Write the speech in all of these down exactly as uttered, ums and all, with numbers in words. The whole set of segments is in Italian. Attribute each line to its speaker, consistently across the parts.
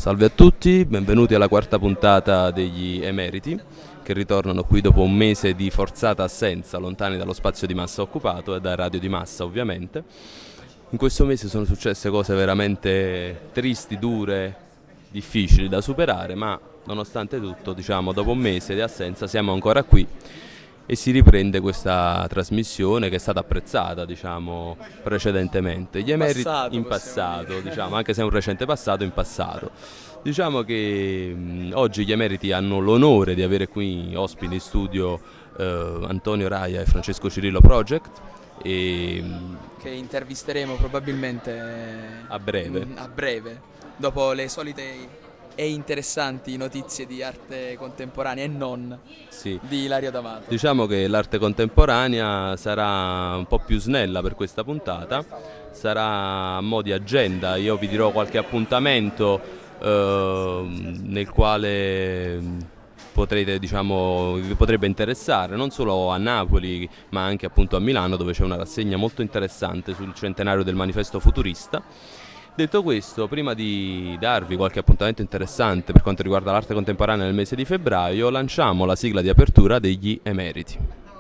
Speaker 1: Salve a tutti, benvenuti alla quarta puntata degli Emeriti, che ritornano qui dopo un mese di forzata assenza, lontani dallo spazio di Massa occupato e da Radio di Massa ovviamente. In questo mese sono successe cose veramente tristi, dure, difficili da superare, ma nonostante tutto, diciamo, dopo un mese di assenza siamo ancora qui e si riprende questa trasmissione che è stata apprezzata, diciamo, precedentemente. Gli emeriti
Speaker 2: passato,
Speaker 1: in
Speaker 2: possiamo
Speaker 1: passato,
Speaker 2: dire.
Speaker 1: diciamo, anche se è un recente passato, in passato. Diciamo che mh, oggi gli emeriti hanno l'onore di avere qui ospiti in studio eh, Antonio Raia e Francesco Cirillo Project e mh,
Speaker 2: Che intervisteremo probabilmente
Speaker 1: a breve.
Speaker 2: mm, a breve, dopo le solite e interessanti notizie di arte contemporanea e non
Speaker 1: Sì.
Speaker 2: di Ilario D'Amato.
Speaker 1: Diciamo che l'arte contemporanea sarà un po' più snella per questa puntata, sarà a mo' di agenda, io vi dirò qualche appuntamento eh, nel quale potrete, diciamo, vi potrebbe interessare, non solo a Napoli ma anche appunto a Milano, dove c'è una rassegna molto interessante sul centenario del Manifesto Futurista. Detto questo, prima di darvi qualche appuntamento interessante per quanto riguarda l'arte contemporanea nel mese di febbraio, lanciamo la sigla di apertura degli Emeriti.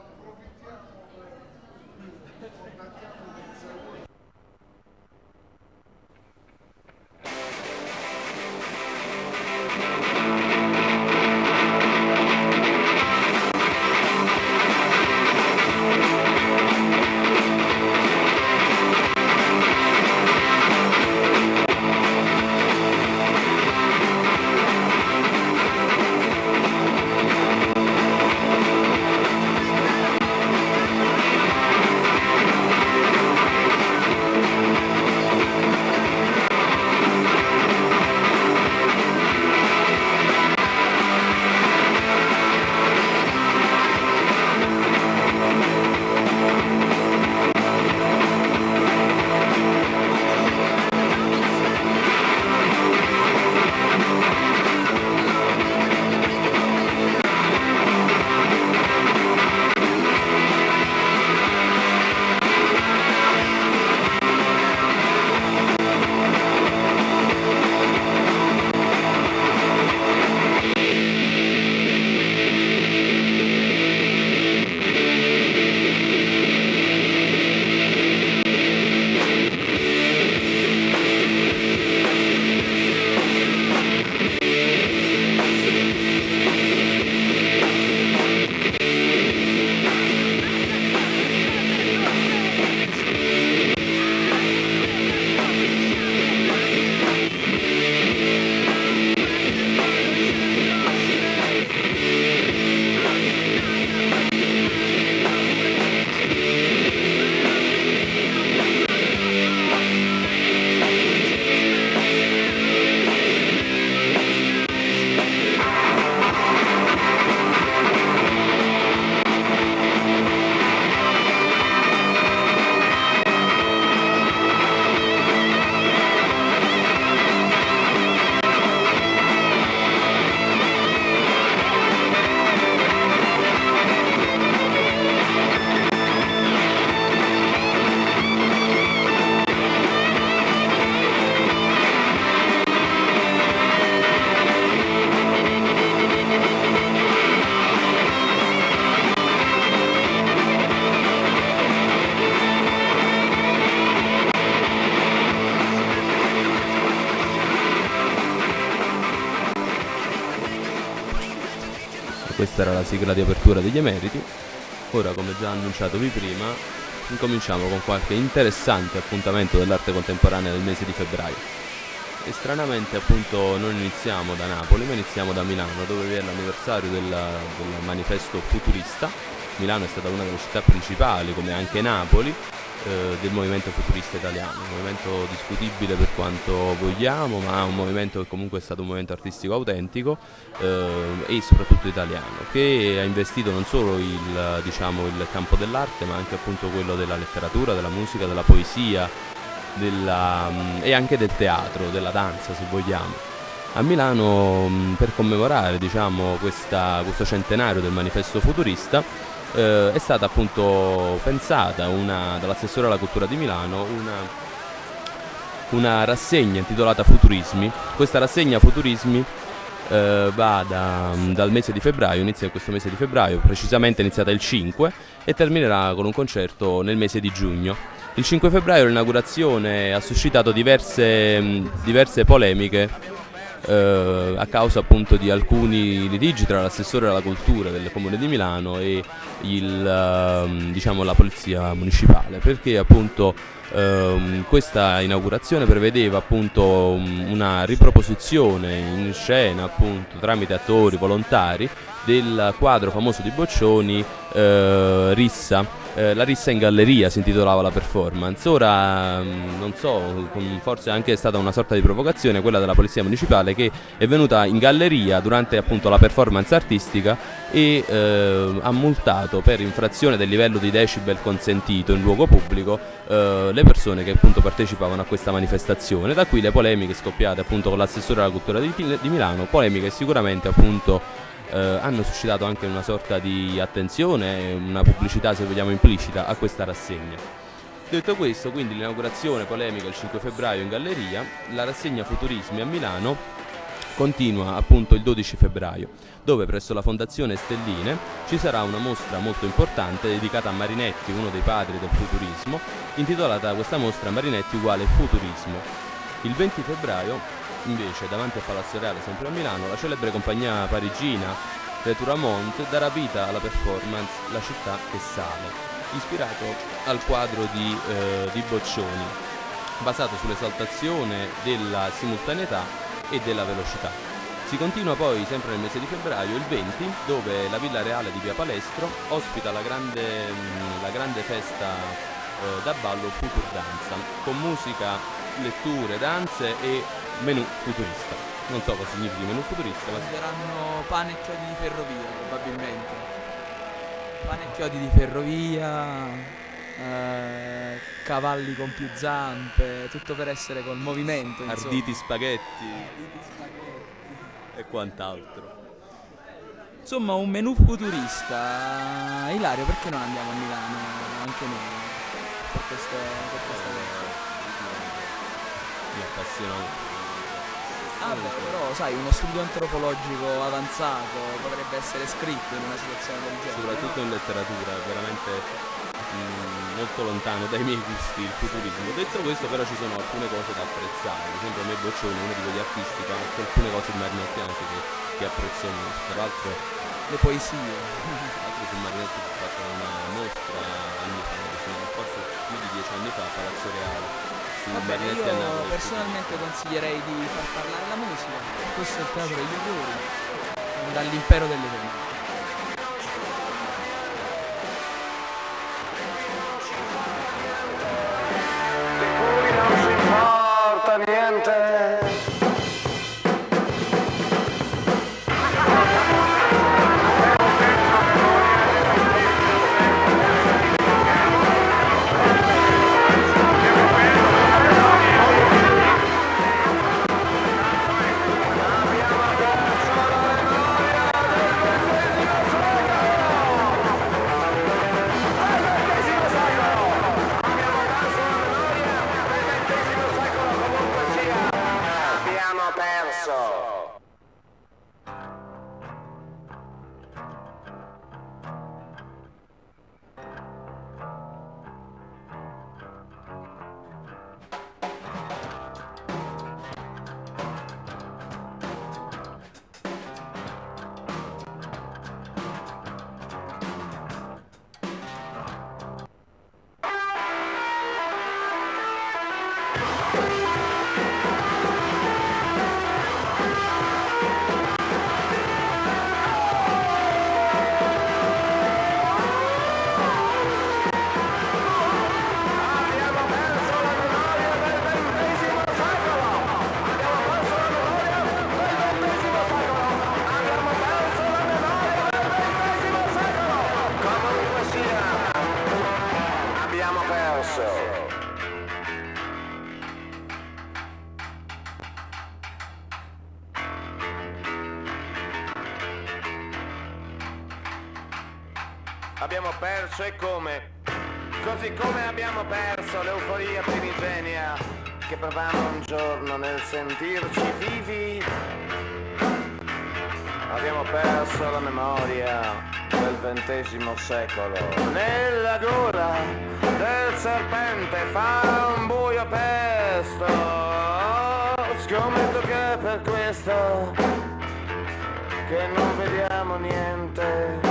Speaker 1: Questa era la sigla di apertura degli Emeriti. Ora, come già annunciatovi prima, incominciamo con qualche interessante appuntamento dell'arte contemporanea del mese di febbraio. E stranamente appunto non iniziamo da Napoli, ma iniziamo da Milano, dove vi è l'anniversario del, del Manifesto Futurista. Milano è stata una delle città principali, come anche Napoli, eh, del movimento futurista italiano, un movimento discutibile per quanto vogliamo, ma un movimento che comunque è stato un movimento artistico autentico eh, e soprattutto italiano, che ha investito non solo il, diciamo, il campo dell'arte, ma anche appunto quello della letteratura, della musica, della poesia, della, e anche del teatro, della danza se vogliamo. A Milano, per commemorare, diciamo, questa, questo centenario del Manifesto Futurista, eh, è stata appunto pensata una, dall'assessore alla cultura di Milano una una rassegna intitolata Futurismi. Questa rassegna Futurismi eh, va da, dal mese di febbraio, inizia questo mese di febbraio, precisamente è iniziata il cinque e terminerà con un concerto nel mese di giugno. Il cinque febbraio l'inaugurazione ha suscitato diverse, diverse polemiche eh, a causa appunto di alcuni litigi tra l'assessore alla cultura del Comune di Milano e il, eh, diciamo, la polizia municipale, perché appunto eh, questa inaugurazione prevedeva appunto una riproposizione in scena appunto tramite attori volontari del quadro famoso di Boccioni, eh, Rissa. Eh, la rissa in galleria si intitolava la performance. Ora mh, non so, forse anche è stata una sorta di provocazione quella della polizia municipale, che è venuta in galleria durante appunto la performance artistica e eh, ha multato per infrazione del livello di decibel consentito in luogo pubblico eh, le persone che appunto partecipavano a questa manifestazione. Da qui le polemiche scoppiate appunto con l'assessore alla cultura di, di Milano, polemiche sicuramente appunto Eh, hanno suscitato anche una sorta di attenzione, una pubblicità se vogliamo implicita a questa rassegna. Detto questo, quindi l'inaugurazione polemica il cinque febbraio in galleria, la rassegna Futurismi a Milano continua appunto il dodici febbraio, dove presso la Fondazione Stelline ci sarà una mostra molto importante dedicata a Marinetti, uno dei padri del futurismo, intitolata questa mostra Marinetti uguale futurismo. Il venti febbraio invece, davanti al Palazzo Reale, sempre a Milano, la celebre compagnia parigina Le Touramont darà vita alla performance La città che sale, ispirato al quadro di, eh, di Boccioni, basato sull'esaltazione della simultaneità e della velocità. Si continua poi sempre nel mese di febbraio, il venti, dove la Villa Reale di Via Palestro ospita la grande, la grande festa eh, da ballo Futur Danza, con musica, letture, danze e menù futurista. Non so cosa significhi menù futurista, ma
Speaker 2: saranno pane e chiodi di ferrovia, probabilmente. Pane e chiodi di ferrovia, eh, cavalli con più zampe, tutto per essere col movimento, insomma.
Speaker 1: Arditi spaghetti.
Speaker 2: Arditi spaghetti
Speaker 1: E quant'altro.
Speaker 2: Insomma, un menù futurista. Ilario, perché non andiamo a Milano anche noi per questa, per questa cosa?
Speaker 1: Mi appassiona.
Speaker 2: Ah beh, però sai, uno studio antropologico avanzato potrebbe essere scritto in una situazione del genere.
Speaker 1: Soprattutto
Speaker 2: no?
Speaker 1: in letteratura, è veramente mh, molto lontano dai miei gusti il futurismo. Detto questo, però ci sono alcune cose da apprezzare. Ad esempio a me Boccioni, uno di quegli artisti che ha alcune cose di Marinetti anche che, che apprezzo molto. Tra l'altro
Speaker 2: le poesie.
Speaker 1: Tra l'altro su Marinetti si è fatta una mostra anni fa, forse più di dieci anni fa a Palazzo Reale.
Speaker 2: Vabbè, io personalmente consiglierei di far parlare la musica. Questo è il teatro degli orrori, dall'impero delle vene.
Speaker 3: Di cui non si importa niente. Abbiamo perso e come? Così come abbiamo perso l'euforia primigenia che provammo un giorno nel sentirci vivi. Abbiamo perso la memoria del ventesimo secolo. Nella gola del serpente fa un buio pesto. Scommetto che è per questo che non vediamo niente.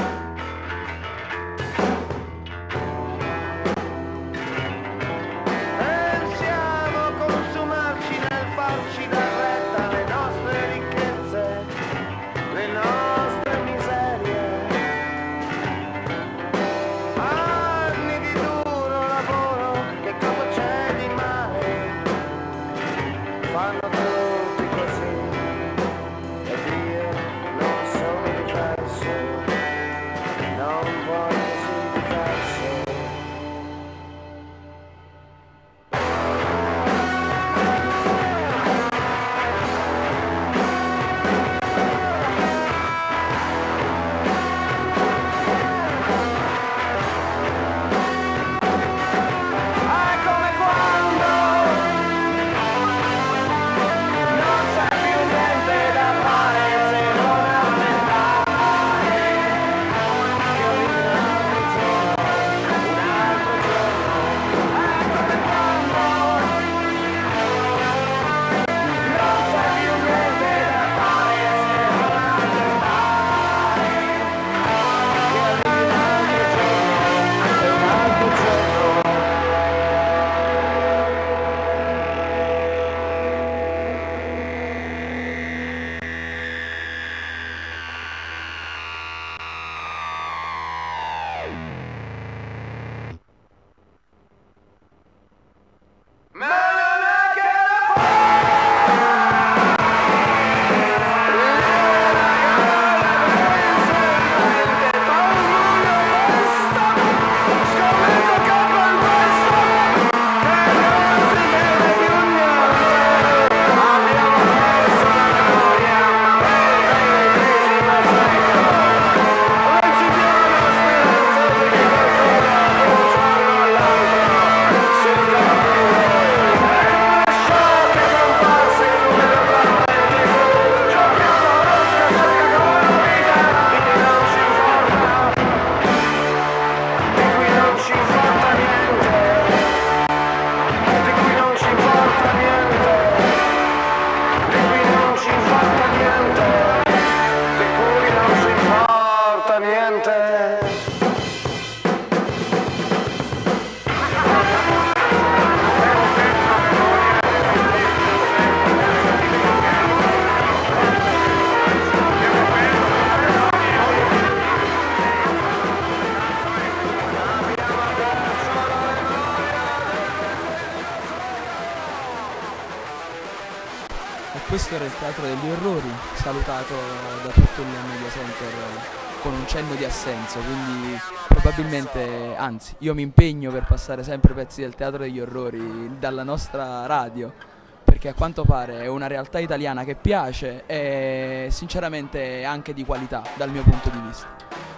Speaker 2: Questo era il Teatro degli Orrori, salutato da tutto il Media Center con un cenno di assenso, quindi probabilmente, anzi, io mi impegno per passare sempre pezzi del Teatro degli Orrori dalla nostra radio, perché a quanto pare è una realtà italiana che piace e sinceramente anche di qualità dal mio punto di vista.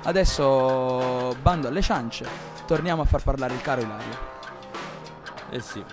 Speaker 2: Adesso bando alle ciance, torniamo a far parlare il caro Ilario.
Speaker 1: Eh sì,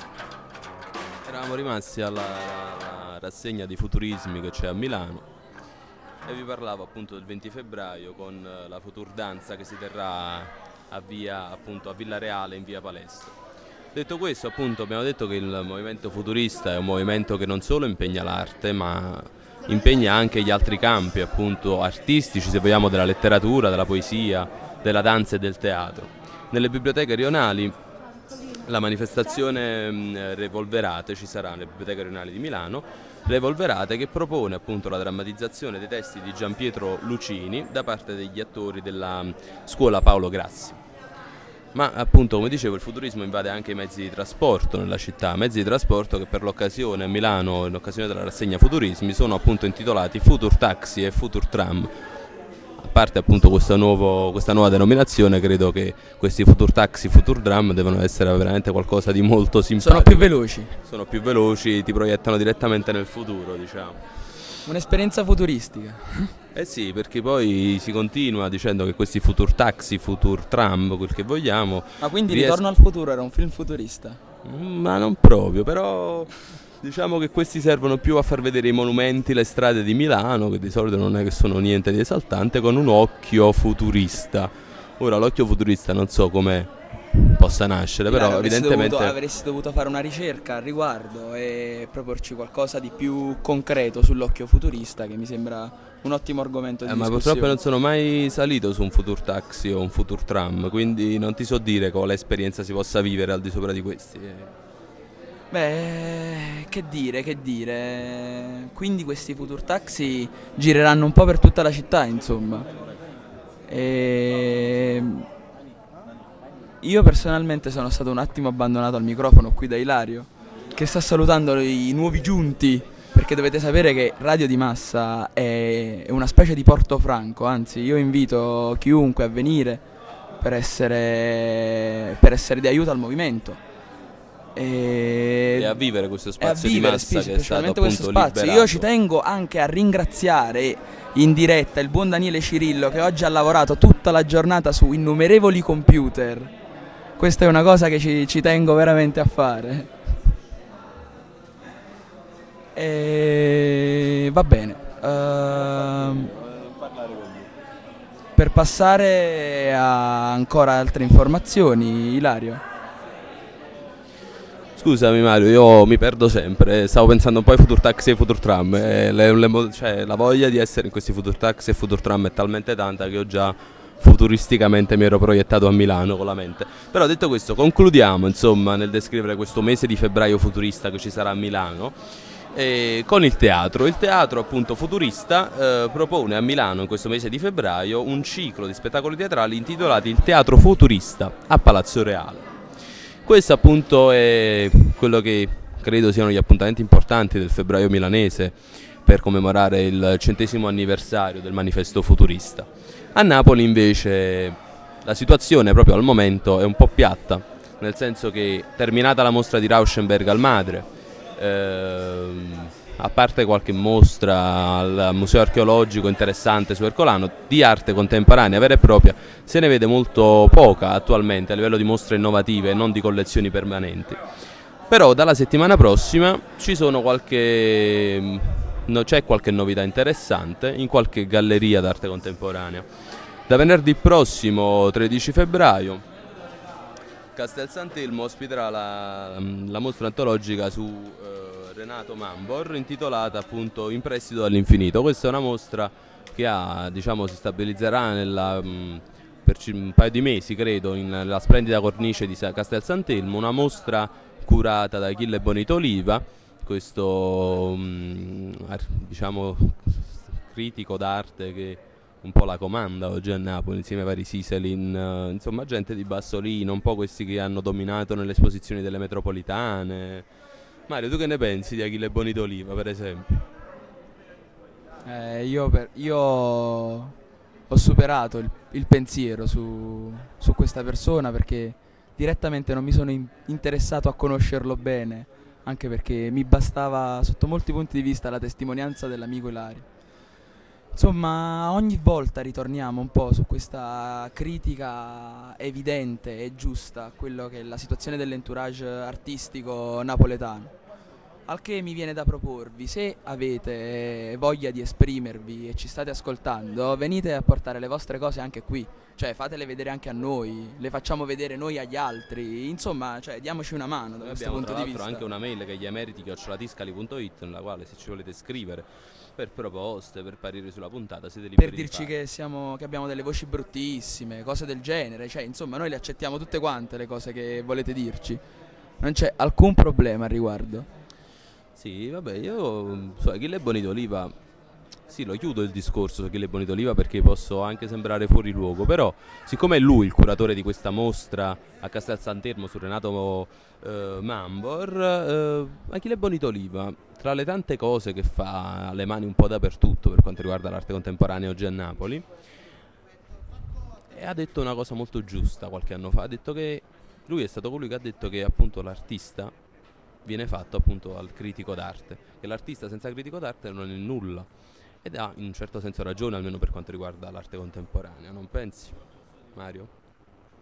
Speaker 1: eravamo rimasti alla, alla rassegna di futurismi che c'è a Milano e vi parlavo appunto del venti febbraio con la Futurdanza che si terrà a via, appunto a Villa Reale in via Palestro. Detto questo, appunto, abbiamo detto che il movimento futurista è un movimento che non solo impegna l'arte ma impegna anche gli altri campi appunto artistici, se vogliamo, della letteratura, della poesia, della danza e del teatro. Nelle biblioteche rionali la manifestazione mh, Revolverate ci sarà nelle biblioteche rionali di Milano, Revolverate, che propone appunto la drammatizzazione dei testi di Gianpietro Lucini da parte degli attori della mh, scuola Paolo Grassi. Ma appunto, come dicevo, il futurismo invade anche i mezzi di trasporto nella città, mezzi di trasporto che per l'occasione a Milano, in occasione della rassegna Futurismi, sono appunto intitolati Futur Taxi e Futur Tram. A parte appunto questo nuovo, questa nuova denominazione, credo che questi Futur Taxi, Futur Tram devono essere veramente qualcosa di molto simpatico.
Speaker 2: Sono più veloci.
Speaker 1: Sono più veloci, ti proiettano direttamente nel futuro, diciamo.
Speaker 2: Un'esperienza futuristica.
Speaker 1: Eh sì, perché poi si continua dicendo che questi Futur Taxi, Futur Tram, quel che vogliamo...
Speaker 2: Ma quindi
Speaker 1: ries-
Speaker 2: Ritorno al futuro era un film futurista?
Speaker 1: Ma non proprio, però diciamo che questi servono più a far vedere i monumenti, le strade di Milano, che di solito non è che sono niente di esaltante, con un occhio futurista. Ora l'occhio futurista non so come possa nascere,
Speaker 2: Ilario,
Speaker 1: però
Speaker 2: avresti
Speaker 1: evidentemente
Speaker 2: dovuto, avresti dovuto fare una ricerca al riguardo e proporci qualcosa di più concreto sull'occhio futurista, che mi sembra un ottimo argomento di
Speaker 1: eh, ma
Speaker 2: discussione.
Speaker 1: purtroppo non sono mai salito su un future taxi o un future tram, quindi non ti so dire quale esperienza si possa vivere al di sopra di questi.
Speaker 2: Beh, che dire, che dire. Quindi questi future taxi gireranno un po' per tutta la città, insomma. E io personalmente sono stato un attimo abbandonato al microfono qui da Ilario, che sta salutando i nuovi giunti, perché dovete sapere che Radio di Massa è una specie di Portofranco, anzi io invito chiunque a venire per essere, per essere di aiuto al movimento. E,
Speaker 1: E a vivere questo
Speaker 2: e a
Speaker 1: spazio di
Speaker 2: vivere
Speaker 1: massa
Speaker 2: spe-
Speaker 1: che è stato
Speaker 2: specialmente
Speaker 1: appunto
Speaker 2: questo spazio.
Speaker 1: liberato.
Speaker 2: Io ci tengo anche a ringraziare in diretta il buon Daniele Cirillo, che oggi ha lavorato tutta la giornata su innumerevoli computer. Questa è una cosa che ci, ci tengo veramente a fare. E va bene. Ehm, per passare a ancora altre informazioni, Ilario.
Speaker 1: Scusami Mario, io mi perdo sempre, stavo pensando un po' ai future taxi e ai future tram, e le- le mo- cioè, la voglia di essere in questi future taxi e future tram è talmente tanta che ho già futuristicamente mi ero proiettato a Milano con la mente. Però detto questo, concludiamo insomma nel descrivere questo mese di febbraio futurista che ci sarà a Milano eh, con il teatro. Il teatro appunto futurista eh, propone a Milano in questo mese di febbraio un ciclo di spettacoli teatrali intitolati Il Teatro Futurista a Palazzo Reale. Questo appunto è quello che credo siano gli appuntamenti importanti del febbraio milanese per commemorare il centesimo anniversario del manifesto futurista. A Napoli invece la situazione proprio al momento è un po' piatta, nel senso che terminata la mostra di Rauschenberg al Madre, ehm, a parte qualche mostra al museo archeologico interessante su Ercolano, di arte contemporanea vera e propria se ne vede molto poca attualmente a livello di mostre innovative e non di collezioni permanenti. Però dalla settimana prossima ci sono qualche, no, c'è qualche novità interessante in qualche galleria d'arte contemporanea. Da venerdì prossimo, tredici febbraio, Castel Sant'Elmo ospiterà la, la mostra antologica su eh, Renato Mambor intitolata appunto In prestito dall'infinito. Questa è una mostra che ha, diciamo, si stabilizzerà nella, mh, per c- un paio di mesi credo in- nella splendida cornice di Sa- Castel Sant'Elmo, una mostra curata da Achille Bonito Oliva, questo mh, ar- diciamo critico d'arte che un po' la comanda oggi a Napoli insieme ai vari Siselin, eh, insomma gente di Bassolino, un po' questi che hanno dominato nelle esposizioni delle metropolitane. Mario, tu che ne pensi di Achille Bonito Oliva per esempio?
Speaker 2: Eh, io, per- io ho superato il, il pensiero su, su questa persona, perché direttamente non mi sono in- interessato a conoscerlo bene, anche perché mi bastava sotto molti punti di vista la testimonianza dell'amico Ilario. Insomma, ogni volta ritorniamo un po' su questa critica evidente e giusta a quello che è la situazione dell'entourage artistico napoletano. Al che mi viene da proporvi, se avete voglia di esprimervi e ci state ascoltando, venite a portare le vostre cose anche qui, cioè fatele vedere anche a noi, le facciamo vedere noi agli altri, insomma, cioè diamoci una mano da
Speaker 1: Noi
Speaker 2: questo
Speaker 1: abbiamo
Speaker 2: punto
Speaker 1: tra
Speaker 2: di
Speaker 1: l'altro
Speaker 2: vista.
Speaker 1: anche una mail che è gli chiocciola-tiscali punto it nella quale se ci volete scrivere per proposte, per parere sulla puntata siete liberi
Speaker 2: Per
Speaker 1: di
Speaker 2: dirci
Speaker 1: farlo.
Speaker 2: che, siamo, che abbiamo delle voci bruttissime, cose del genere, cioè insomma noi le accettiamo tutte quante le cose che volete dirci, non c'è alcun problema al riguardo.
Speaker 1: Sì, vabbè, io su Achille Bonito Oliva, sì, lo chiudo il discorso su Achille Bonito Oliva perché posso anche sembrare fuori luogo, però siccome è lui il curatore di questa mostra a Castel Sant'Elmo su Renato eh, Mambor, eh, Achille Bonito Oliva, tra le tante cose che fa, ha le mani un po' dappertutto per quanto riguarda l'arte contemporanea oggi a Napoli, e ha detto una cosa molto giusta qualche anno fa, ha detto che lui è stato colui che ha detto che appunto l'artista viene fatto appunto al critico d'arte, che l'artista senza critico d'arte non è nulla, ed ha in un certo senso ragione, almeno per quanto riguarda l'arte contemporanea, non pensi, Mario?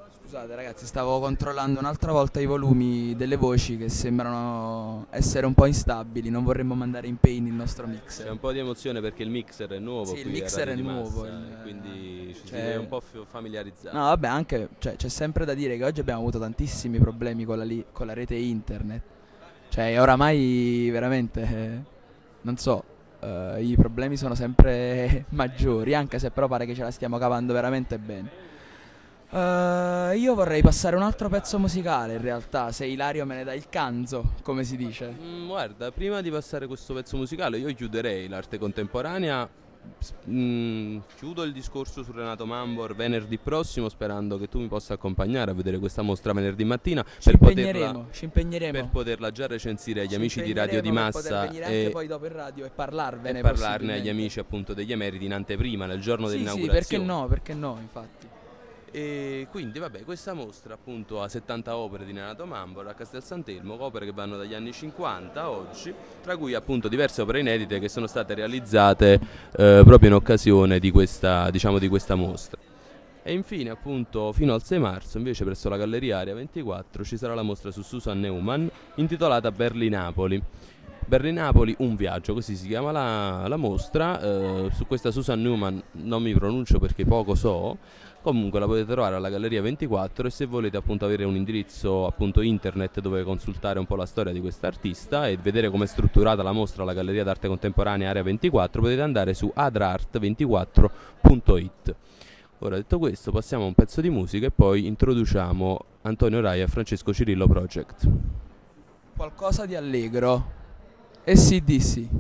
Speaker 2: Scusate ragazzi, stavo controllando un'altra volta i volumi delle voci che sembrano essere un po' instabili, non vorremmo mandare in pain il nostro
Speaker 1: C'è
Speaker 2: mixer.
Speaker 1: un po' di emozione perché il mixer è nuovo,
Speaker 2: Sì, il
Speaker 1: qui a
Speaker 2: mixer
Speaker 1: Radio
Speaker 2: è
Speaker 1: di
Speaker 2: nuovo,
Speaker 1: Massa,
Speaker 2: il-
Speaker 1: e quindi ci si
Speaker 2: cioè-
Speaker 1: deve un po' f- familiarizzare.
Speaker 2: No, vabbè, anche cioè, c'è sempre da dire che oggi abbiamo avuto tantissimi problemi con la, li- con la rete internet. Cioè, oramai veramente, eh, non so, eh, i problemi sono sempre maggiori, anche se però pare che ce la stiamo cavando veramente bene. Eh, io vorrei passare un altro pezzo musicale, in realtà, se Ilario me ne dà il canzo, come si dice.
Speaker 1: Mm, guarda, prima di passare questo pezzo musicale, io chiuderei l'arte contemporanea. s- mm, chiudo il discorso su Renato Mambor venerdì prossimo, sperando che tu mi possa accompagnare a vedere questa mostra venerdì mattina
Speaker 2: Ci
Speaker 1: per poterla,
Speaker 2: impegneremo, ci impegneremo.
Speaker 1: per poterla già recensire agli
Speaker 2: Ci
Speaker 1: amici di Radio di
Speaker 2: impegneremo per poter
Speaker 1: Massa
Speaker 2: venire
Speaker 1: e,
Speaker 2: anche poi dopo in radio e parlarvene
Speaker 1: e parlarne agli
Speaker 2: possibilmente.
Speaker 1: amici appunto degli emeriti in anteprima nel giorno
Speaker 2: Sì, sì,
Speaker 1: dell'inaugurazione.
Speaker 2: perché no, perché no, infatti.
Speaker 1: E quindi vabbè, questa mostra appunto ha settanta opere di Renato Mambor a Castel Sant'Elmo, opere che vanno dagli anni cinquanta a oggi, tra cui appunto diverse opere inedite che sono state realizzate eh, proprio in occasione di questa, diciamo, di questa mostra. E infine appunto fino al sei marzo invece presso la Galleria Area ventiquattro ci sarà la mostra su Susan Neumann intitolata Berlinapoli. Berlinapoli, un viaggio, così si chiama la, la mostra. Eh, su questa Susan Neumann non mi pronuncio perché poco so. Comunque la potete trovare alla Galleria ventiquattro e se volete appunto avere un indirizzo appunto internet dove consultare un po' la storia di quest'artista e vedere come è strutturata la mostra alla Galleria d'Arte Contemporanea Area ventiquattro, potete andare su adrart ventiquattro punto it. Ora detto questo passiamo a un pezzo di musica e poi introduciamo Antonio Rai e Francesco Cirillo Project.
Speaker 2: Qualcosa di allegro. E sì, di sì.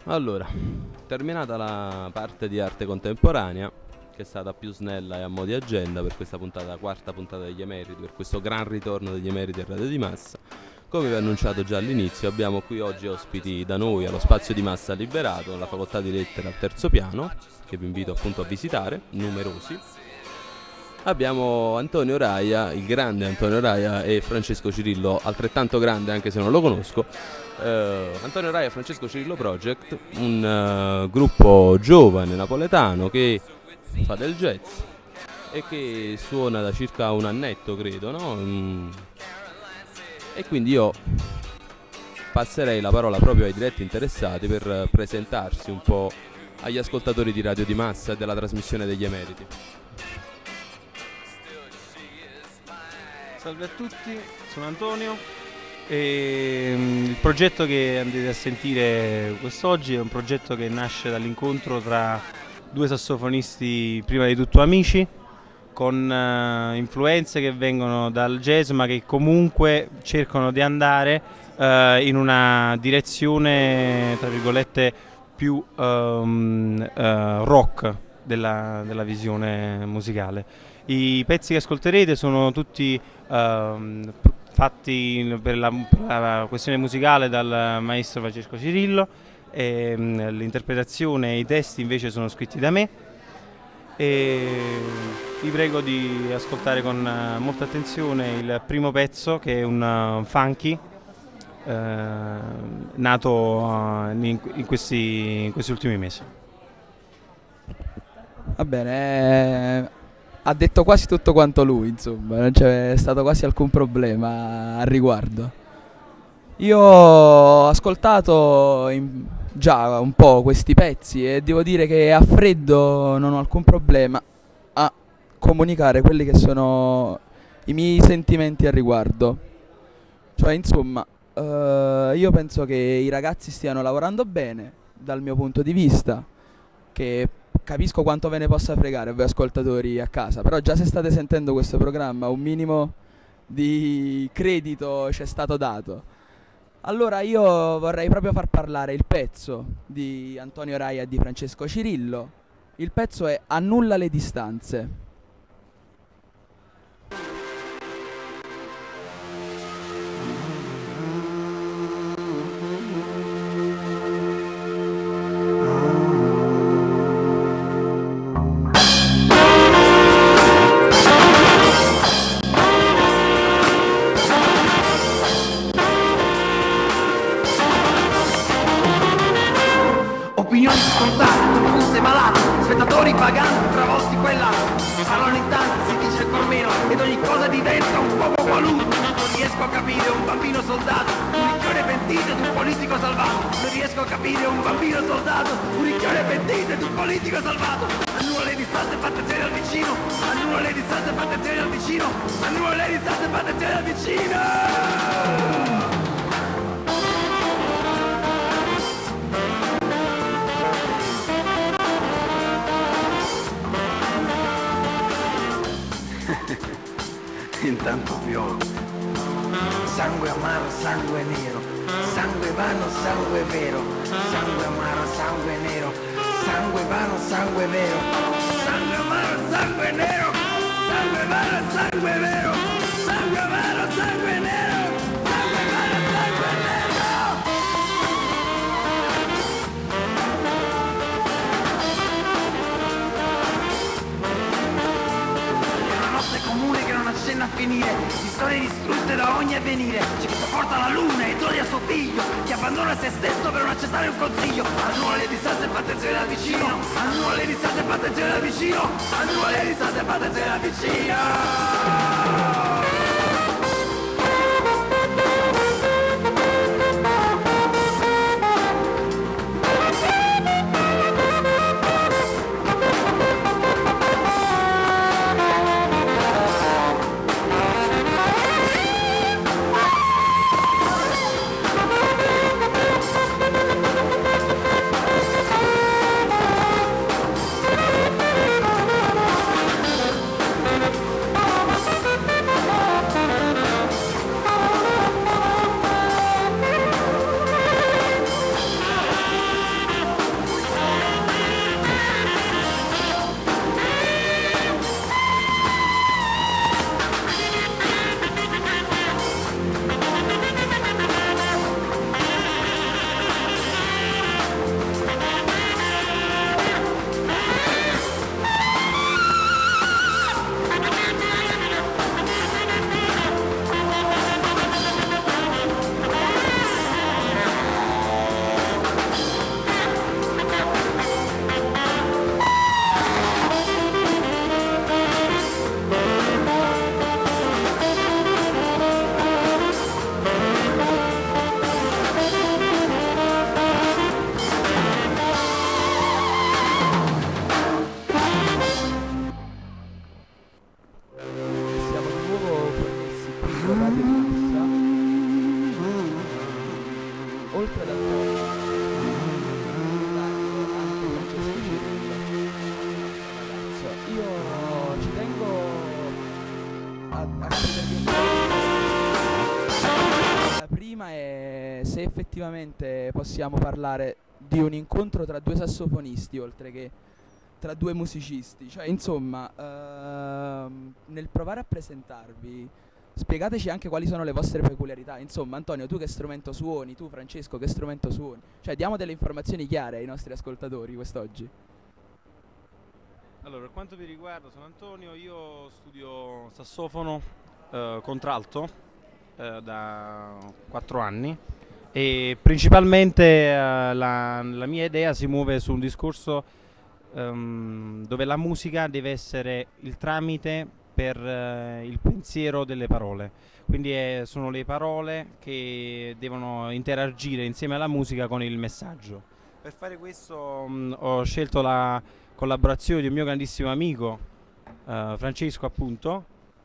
Speaker 1: Allora, terminata la parte di arte contemporanea, che è stata più snella e a mo' di agenda per questa puntata, quarta puntata degli Emeriti, per questo gran ritorno degli Emeriti a Radio di Massa. Come vi ho annunciato già all'inizio, abbiamo qui oggi ospiti da noi allo Spazio di Massa Liberato, alla Facoltà di Lettere al terzo piano, che vi invito appunto a visitare, numerosi. Abbiamo Antonio Raia, il grande Antonio Raia, e Francesco Cirillo, altrettanto grande anche se non lo conosco. Uh, Antonio Raia e Francesco Cirillo Project, un uh, gruppo giovane napoletano che fa del jazz e che suona da circa un annetto, credo, no? Mm. E quindi io passerei la parola proprio ai diretti interessati per presentarsi un po' agli ascoltatori di Radio di Massa e della trasmissione degli Emeriti.
Speaker 4: Salve a tutti, sono Antonio e um, il progetto che andrete a sentire quest'oggi è un progetto che nasce dall'incontro tra due sassofonisti, prima di tutto amici, con uh, influenze che vengono dal jazz ma che comunque cercano di andare uh, in una direzione tra virgolette più um, uh, rock della, della visione musicale. I pezzi che ascolterete sono tutti uh, fatti per la, per la questione musicale dal maestro Francesco Cirillo e um, l'interpretazione e i testi invece sono scritti da me, e vi prego di ascoltare con uh, molta attenzione il primo pezzo, che è un uh, funky uh, nato uh, in, in, questi, in questi ultimi mesi.
Speaker 2: Va bene, eh, ha detto quasi tutto quanto lui, insomma, non c'è stato quasi alcun problema al riguardo. Io ho ascoltato in, già un po' questi pezzi e devo dire che a freddo non ho alcun problema a comunicare quelli che sono i miei sentimenti al riguardo. Cioè, insomma, uh, io penso che i ragazzi stiano lavorando bene dal mio punto di vista, che capisco quanto ve ne possa fregare a voi ascoltatori a casa, però già se state sentendo questo programma un minimo di credito ci è stato dato. Allora io vorrei proprio far parlare il pezzo di Antonio Raia e di Francesco Cirillo. Il pezzo è Annulla le distanze.
Speaker 5: Opinioni scontate, confuse, malate, spettatori paganti, travolti qua e là. Parlano in tanti, si dice ancora meno, ed ogni cosa diventa un uomo qualunque. Non riesco a capire un bambino soldato, un ricchione pentito ed un politico salvato. Non riesco a capire un bambino soldato, un ricchione pentito ed un politico salvato. Annulla le distanze, fate attenzione al vicino. Annulla le distanze, fate attenzione al vicino. Annulla le distanze, fate attenzione al vicino. Intanto piove, sangue amaro, sangue nero, sangue vano, sangue vero, sangue amaro, sangue nero, sangue vano, sangue vero, sangue amaro, sangue nero, sangue vano, sangue vero, sangue amaro, sangue nero, sangue vano, sangue nero. Comune che non accenna a finire, di storie distrutte da ogni avvenire. C'è chi sopporta la luna e odia suo figlio, chi abbandona se stesso per non accettare un consiglio. Annulla le distanze e fa attenzione al vicino. Annulla le distanze e fa attenzione al vicino. Annulla le distanze e fa attenzione al vicino.
Speaker 2: oltre ad Antonio, anche Francesco Cirillo. Ragazzo, io ci tengo a, a chiedervi un po'. La prima è se effettivamente possiamo parlare di un incontro tra due sassofonisti oltre che tra due musicisti, cioè insomma ehm, nel provare a presentarvi spiegateci anche quali sono le vostre peculiarità. Insomma, Antonio, tu che strumento suoni? Tu, Francesco, che strumento suoni? Cioè diamo delle informazioni chiare ai nostri ascoltatori quest'oggi.
Speaker 4: Allora, per quanto mi riguarda, sono Antonio, io studio sassofono eh, contralto eh, da quattro anni e principalmente eh, la, la mia idea si muove su un discorso um, dove la musica deve essere il tramite per uh, il pensiero delle parole, quindi è, sono le parole che devono interagire insieme alla musica con il messaggio. Per fare questo um, ho scelto la collaborazione di un mio grandissimo amico uh, Francesco, appunto, uh,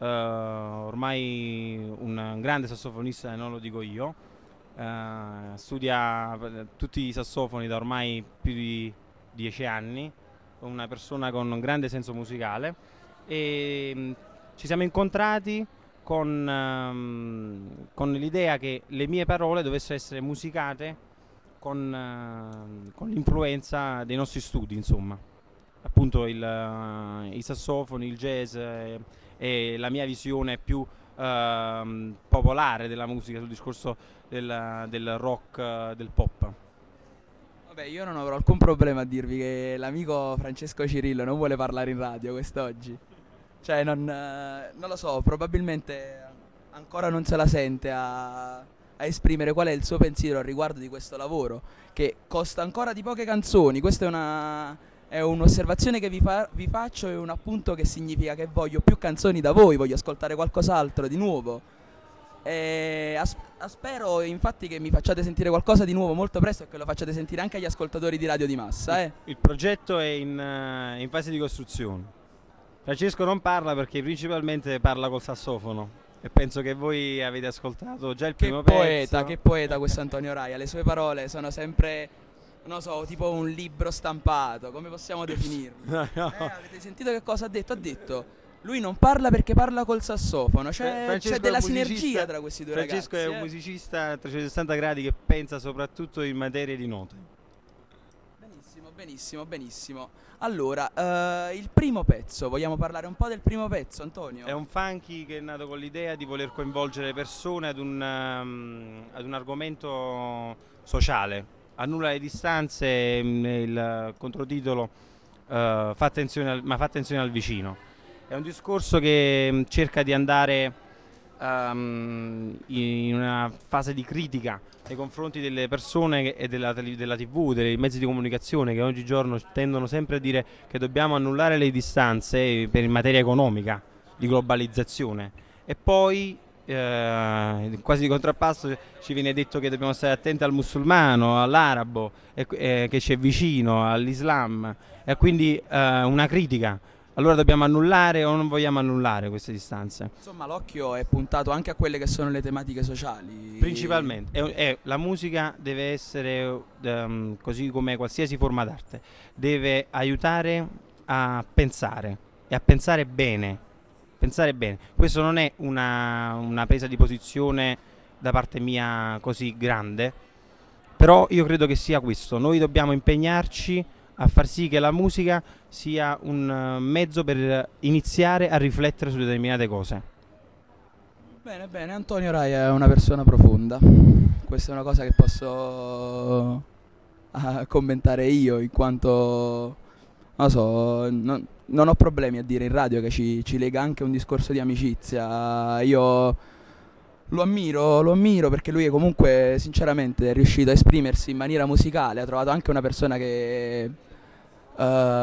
Speaker 4: ormai un, un grande sassofonista, non lo dico io, uh, studia tutti i sassofoni da ormai più di dieci anni, una persona con un grande senso musicale. E mh, ci siamo incontrati con, um, con l'idea che le mie parole dovessero essere musicate con, uh, con l'influenza dei nostri studi, insomma, appunto il, uh, i sassofoni, il jazz e, e la mia visione più uh, popolare della musica sul discorso del, del rock, uh, del pop.
Speaker 2: Vabbè, io non avrò alcun problema a dirvi che l'amico Francesco Cirillo non vuole parlare in radio quest'oggi. Cioè, non, eh, non lo so, probabilmente ancora non se la sente a, a esprimere qual è il suo pensiero al riguardo di questo lavoro, che costa ancora di poche canzoni. Questa è una è un'osservazione che vi, fa, vi faccio, è un appunto che significa che voglio più canzoni da voi, voglio ascoltare qualcos'altro di nuovo. E as- spero infatti che mi facciate sentire qualcosa di nuovo molto presto e che lo facciate sentire anche agli ascoltatori di Radio di Massa. Eh.
Speaker 4: Il progetto è in, uh, in fase di costruzione. Francesco non parla perché principalmente parla col sassofono e penso che voi avete ascoltato già il
Speaker 2: Che
Speaker 4: primo
Speaker 2: poeta,
Speaker 4: pezzo.
Speaker 2: che poeta questo Antonio Raia, le sue parole sono sempre, non so, tipo un libro stampato, come possiamo definirlo?
Speaker 4: No, no.
Speaker 2: Eh, avete sentito che cosa ha detto? Ha detto, lui non parla perché parla col sassofono, cioè
Speaker 4: Francesco
Speaker 2: c'è della
Speaker 4: è un musicista-
Speaker 2: sinergia tra questi due
Speaker 4: Francesco
Speaker 2: ragazzi.
Speaker 4: è un
Speaker 2: eh.
Speaker 4: musicista a trecentosessanta gradi che pensa soprattutto in materia di note.
Speaker 2: Benissimo, benissimo, benissimo. Allora, eh, il primo pezzo, vogliamo parlare un po' del primo pezzo, Antonio?
Speaker 4: È un funky che è nato con l'idea di voler coinvolgere le persone ad un, um, ad un argomento sociale. Annulla le distanze, mh, il controtitolo uh, fa attenzione al, ma fa attenzione al vicino. È un discorso che mh, cerca di andare um, in una fase di critica nei confronti delle persone che- e della, tele- della tivù, dei mezzi di comunicazione che oggigiorno tendono sempre a dire che dobbiamo annullare le distanze per in materia economica, di globalizzazione, e poi eh, quasi di contrappasso ci viene detto che dobbiamo stare attenti al musulmano, all'arabo e- e che ci è vicino, all'Islam, e quindi eh, una critica. Allora dobbiamo annullare o non vogliamo annullare queste distanze?
Speaker 2: Insomma, l'occhio è puntato anche a quelle che sono le tematiche sociali.
Speaker 4: Principalmente, è, è- la musica deve essere, ehm, così come qualsiasi forma d'arte, deve aiutare a pensare e a pensare bene. Pensare bene. Questo non è una, una presa di posizione da parte mia così grande, però io credo che sia questo. Noi dobbiamo impegnarci a far sì che la musica sia un eh, mezzo per iniziare a riflettere su determinate cose.
Speaker 2: Bene, bene, Antonio Raia è una persona profonda. Questa è una cosa che posso ah, commentare io, in quanto, non lo so, non, non ho problemi a dire in radio che ci, ci lega anche un discorso di amicizia. Io lo ammiro, lo ammiro perché lui è comunque, sinceramente, è riuscito a esprimersi in maniera musicale, ha trovato anche una persona che... Uh,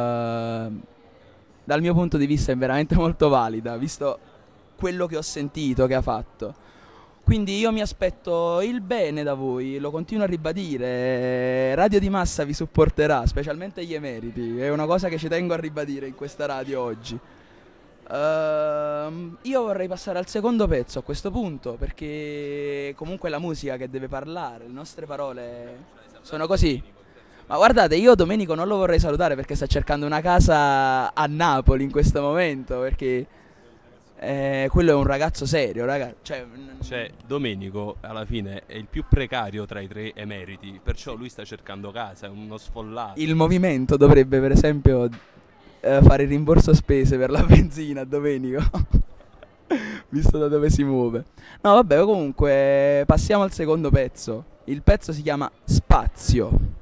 Speaker 2: dal mio punto di vista è veramente molto valida, visto quello che ho sentito che ha fatto. Quindi io mi aspetto il bene da voi, lo continuo a ribadire. Radio di Massa vi supporterà, specialmente gli emeriti, è una cosa che ci tengo a ribadire in questa radio oggi. Ehm, io vorrei passare al secondo pezzo a questo punto, perché comunque è la musica che deve parlare, le nostre parole sono così. Ma guardate, io Domenico non lo vorrei salutare perché sta cercando una casa a Napoli in questo momento, perché eh, quello è un ragazzo serio, raga. Cioè, n-
Speaker 1: Cioè, Domenico alla fine è il più precario tra i tre emeriti, perciò lui sta cercando casa, è uno sfollato.
Speaker 2: il movimento dovrebbe, per esempio, eh, fare il rimborso spese per la benzina a Domenico, visto da dove si muove. No, vabbè, comunque passiamo al secondo pezzo. Il pezzo si chiama Spazio.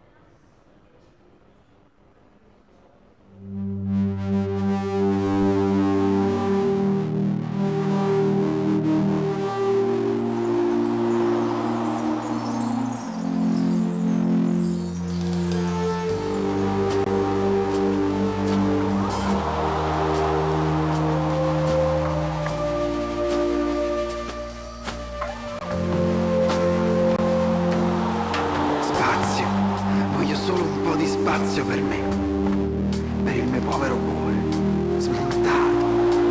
Speaker 5: Spazio, voglio solo un po' di spazio per me, per il mio povero cuore, smontato,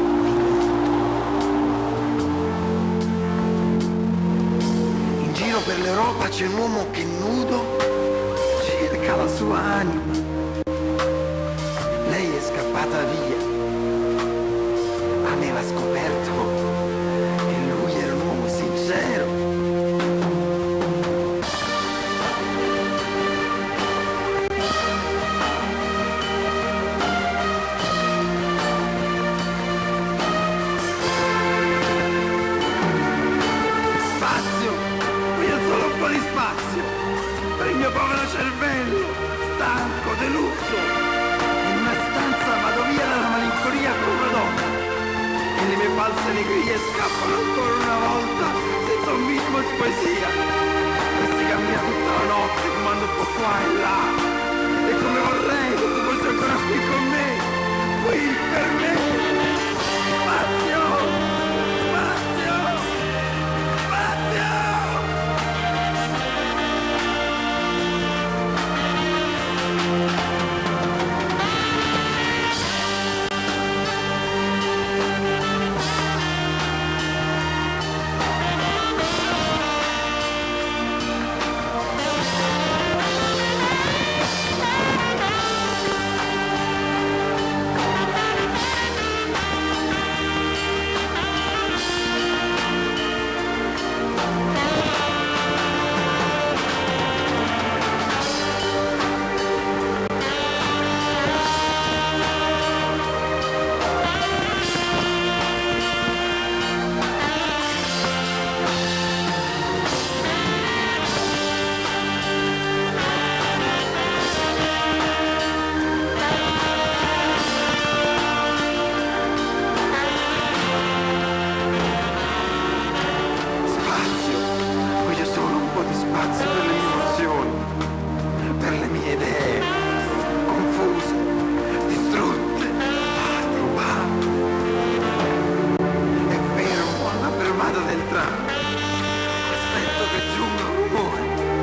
Speaker 5: in giro per l'Europa c'è un uomo che nudo cerca la sua anima. Lei è scappata via, aveva scoperto che lui era un uomo sincero. Spazio, voglio solo un po' di spazio per il mio povero cervello, stanco, deluso. In una stanza vado via dalla malinconia con una donna e le mie false allegrie scappano ancora una volta senza un minimo di poesia. E si cammina tutta la notte fumando un po' qua e là. E come vorrei che tu fossi ancora qui con me, qui per me. Spazio, spazio, spazio. Spazio, voglio solo un po' di spazio per le mie emozioni, per le mie idee, confuse, distrutte, rubate. È vero, alla fermata del tram, aspetto che giunga un rumore,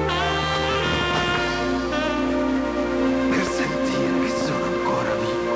Speaker 5: per sentire che sono ancora vivo.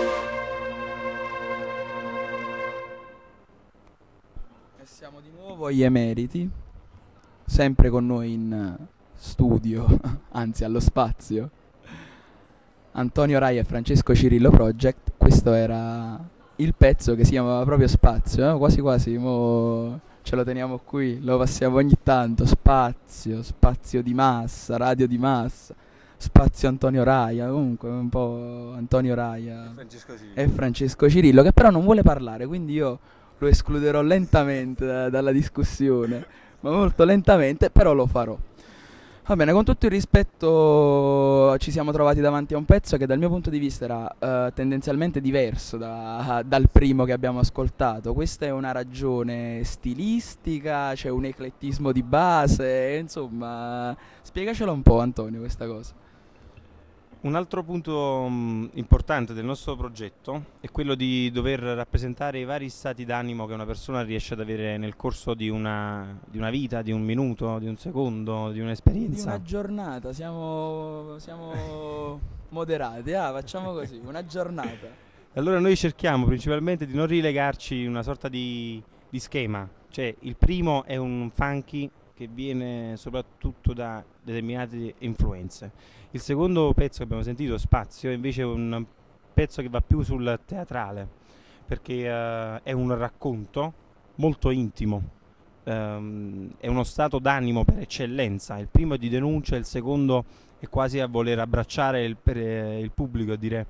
Speaker 2: E siamo di nuovo gli emeriti, sempre con noi in eh, studio, anzi allo spazio, Antonio Rai e Francesco Cirillo Project. Questo era il pezzo che si chiamava proprio Spazio, eh? Quasi quasi, mo ce lo teniamo qui, lo passiamo ogni tanto. Spazio, spazio di massa, radio di massa, spazio Antonio Raia, comunque un po' Antonio Raia
Speaker 4: Francesco Cirillo.
Speaker 2: e Francesco Cirillo, che però non vuole parlare, quindi io lo escluderò lentamente da- dalla discussione, ma molto lentamente, però lo farò. Va bene, con tutto il rispetto ci siamo trovati davanti a un pezzo che dal mio punto di vista era eh, tendenzialmente diverso da- dal primo che abbiamo ascoltato. Questa è una ragione stilistica, c'è un eclettismo di base, insomma, spiegacelo un po', Antonio, questa cosa.
Speaker 4: Un altro punto mh, importante del nostro progetto è quello di dover rappresentare i vari stati d'animo che una persona riesce ad avere nel corso di una, di una vita, di un minuto, di un secondo, di
Speaker 2: Di
Speaker 4: un'esperienza.
Speaker 2: una giornata, siamo, siamo moderati, ah, facciamo così, una giornata.
Speaker 4: Allora noi cerchiamo principalmente di non rilegarci in una sorta di, di schema, cioè il primo è un funky che viene soprattutto da determinate influenze. Il secondo pezzo che abbiamo sentito, Spazio, è invece un pezzo che va più sul teatrale, perché uh, è un racconto molto intimo, um, è uno stato d'animo per eccellenza. Il primo è di denuncia, il secondo è quasi a voler abbracciare il, per, eh, il pubblico e dire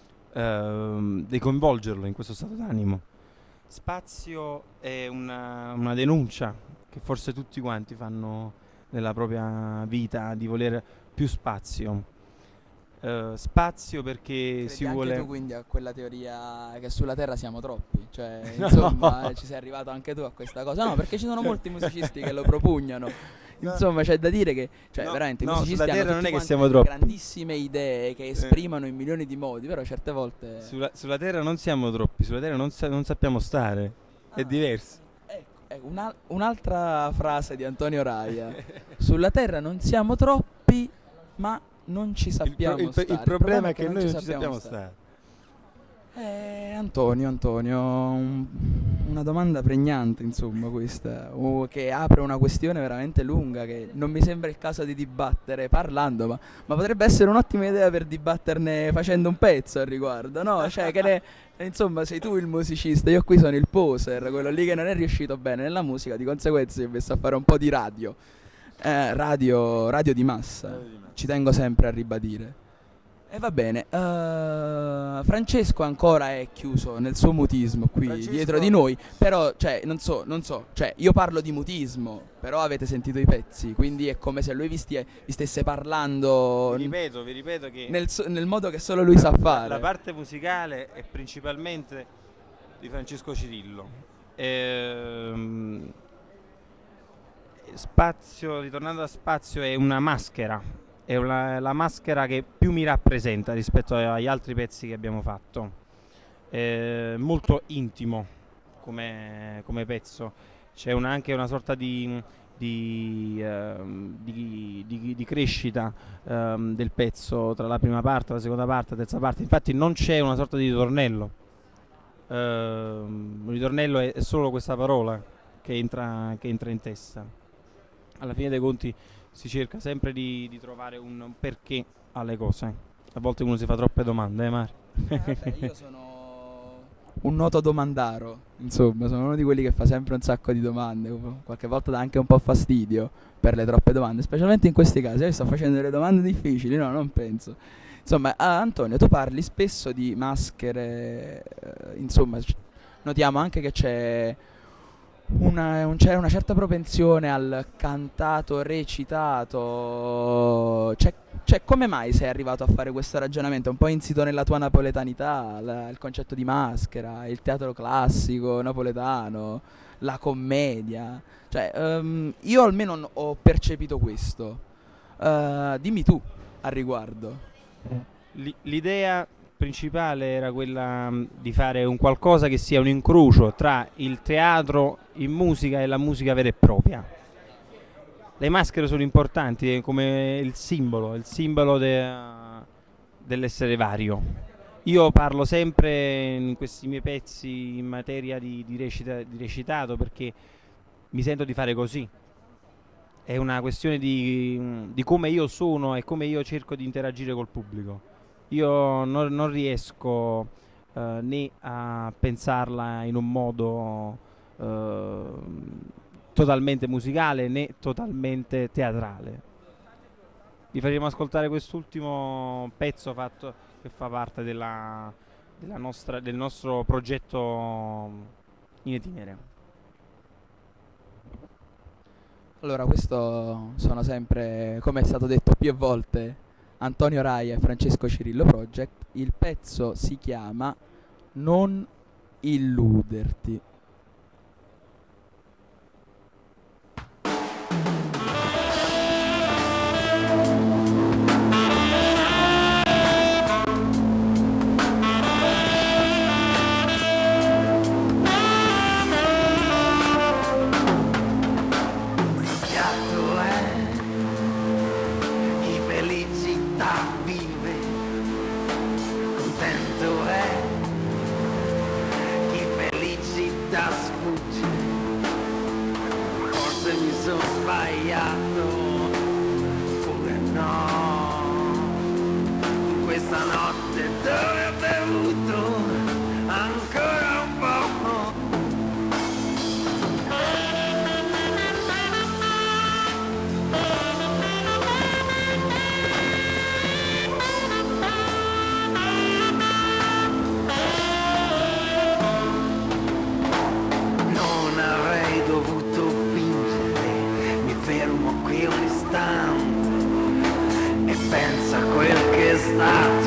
Speaker 4: uh, di coinvolgerlo in questo stato d'animo. Spazio è una, una denuncia che forse tutti quanti fanno nella propria vita, di voler più spazio. Uh, spazio perché
Speaker 2: Credi
Speaker 4: si
Speaker 2: anche
Speaker 4: vuole...
Speaker 2: tu quindi a quella teoria che sulla Terra siamo troppi, cioè
Speaker 4: No.
Speaker 2: insomma eh, ci sei arrivato anche tu a questa cosa? No, perché ci sono molti musicisti che lo propugnano. Insomma, c'è da dire che, cioè,
Speaker 4: No,
Speaker 2: veramente, i
Speaker 4: no,
Speaker 2: musicisti
Speaker 4: sulla
Speaker 2: hanno
Speaker 4: Terra non
Speaker 2: tutti
Speaker 4: è che
Speaker 2: quanti
Speaker 4: siamo
Speaker 2: delle
Speaker 4: troppi.
Speaker 2: grandissime idee che esprimono in milioni di modi, però certe volte...
Speaker 4: Sulla, sulla Terra non siamo troppi, sulla Terra non, sa- non sappiamo stare, è
Speaker 2: Ah.
Speaker 4: diverso.
Speaker 2: Ecco, ecco, una- un'altra frase di Antonio Raia. Sulla Terra non siamo troppi, ma non ci
Speaker 4: Il, pro-
Speaker 2: sappiamo
Speaker 4: il pro-
Speaker 2: stare.
Speaker 4: il problema è che noi non ci sappiamo stare.
Speaker 2: Eh, Antonio, Antonio, un- una domanda pregnante, insomma, questa, o che apre una questione veramente lunga che non mi sembra il caso di dibattere parlando, ma, ma potrebbe essere un'ottima idea per dibatterne facendo un pezzo al riguardo, no? Cioè, che ne, insomma, sei tu il musicista, io qui sono il poser, quello lì che non è riuscito bene nella musica, di conseguenza si è messo a fare un po' di radio, eh, radio, radio di massa, ci tengo sempre a ribadire. E va bene, uh, Francesco ancora è chiuso nel suo mutismo qui
Speaker 4: Francesco-
Speaker 2: dietro di noi, però cioè non so, non so, cioè io parlo di mutismo, però avete sentito i pezzi, quindi è come se lui vi, stie- vi stesse parlando
Speaker 4: Vi ripeto, vi ripeto che
Speaker 2: nel, so- nel modo che solo lui sa fare.
Speaker 4: la parte musicale è principalmente di Francesco Cirillo. Ehm, Spazio, ritornando a Spazio, è una maschera. È una- la maschera che più mi rappresenta rispetto agli altri pezzi che abbiamo fatto. È molto intimo come, come pezzo. C'è una- anche una sorta di, di, ehm, di- di- di crescita ehm, del pezzo tra la prima parte, la seconda parte, la terza parte. Infatti non c'è una sorta di ritornello. Ehm, il ritornello è, è solo questa parola che entra, che entra in testa. Alla fine dei conti si cerca sempre di, di trovare un, un perché alle cose. A volte uno si fa troppe domande, eh Mario?
Speaker 2: Eh, vabbè, io sono un noto domandaro, insomma, sono uno di quelli che fa sempre un sacco di domande, qualche volta dà anche un po' fastidio per le troppe domande, specialmente in questi casi. Io sto facendo delle domande difficili, no, non penso. Insomma, ah, Antonio, tu parli spesso di maschere, eh, insomma, c- notiamo anche che c'è una, un- c'è una certa propensione al cantato recitato. C'è, c'è- come mai sei arrivato a fare questo ragionamento? Un po' insito nella tua napoletanità, la- il concetto di maschera, il teatro classico napoletano, la commedia. Cioè, ehm, io almeno n- ho percepito questo. Eh, dimmi tu al riguardo.
Speaker 4: L- L'idea principale era quella mh, di fare un qualcosa che sia un incrocio tra il teatro in musica e la musica vera e propria. Le maschere sono importanti, eh, come il simbolo, il simbolo de- dell'essere vario. Io parlo sempre in questi miei pezzi in materia di, di recita- di recitato perché mi sento di fare così. È una questione di, di come io sono e come io cerco di interagire col pubblico. Io non, non riesco eh, né a pensarla in un modo eh, totalmente musicale né totalmente teatrale. Vi faremo ascoltare quest'ultimo pezzo fatto, che fa parte della, della nostra, del nostro progetto in itinere.
Speaker 2: Allora, questo sono sempre, come è stato detto più volte, Antonio Raia e Francesco Cirillo Project. Il pezzo si chiama Non illuderti.
Speaker 5: Iniziato è, di felicità vive, contento è, stato,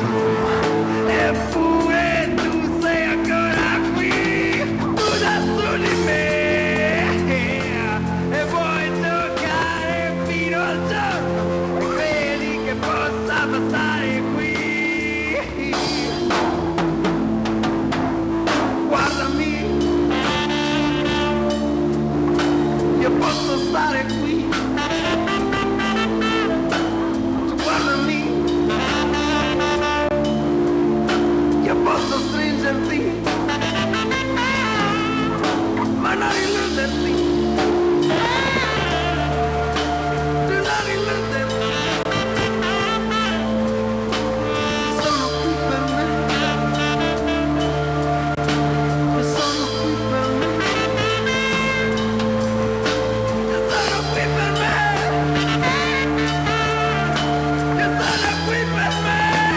Speaker 5: eppure tu sei ancora qui, tu da su di me, e vuoi giocare fino al giorno, credi che possa passare qui. Guardami, io posso stare qui. Tu guardami, io posso stringerti, ma non illuderti. Tu non illuderti. Sono qui per me. Io sono qui per me. Io sono qui per me. Io sono qui per me.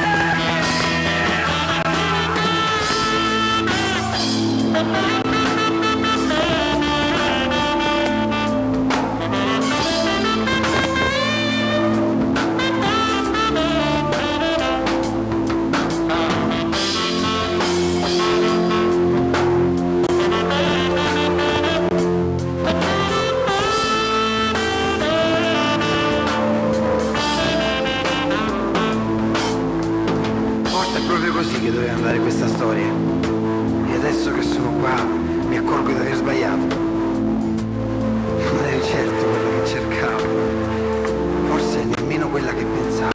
Speaker 5: Forse è proprio così che doveva andare questa storia. E adesso che sono qua mi accorgo di aver sbagliato. Non eri certo quella che cercavo. Forse nemmeno quella che pensavo.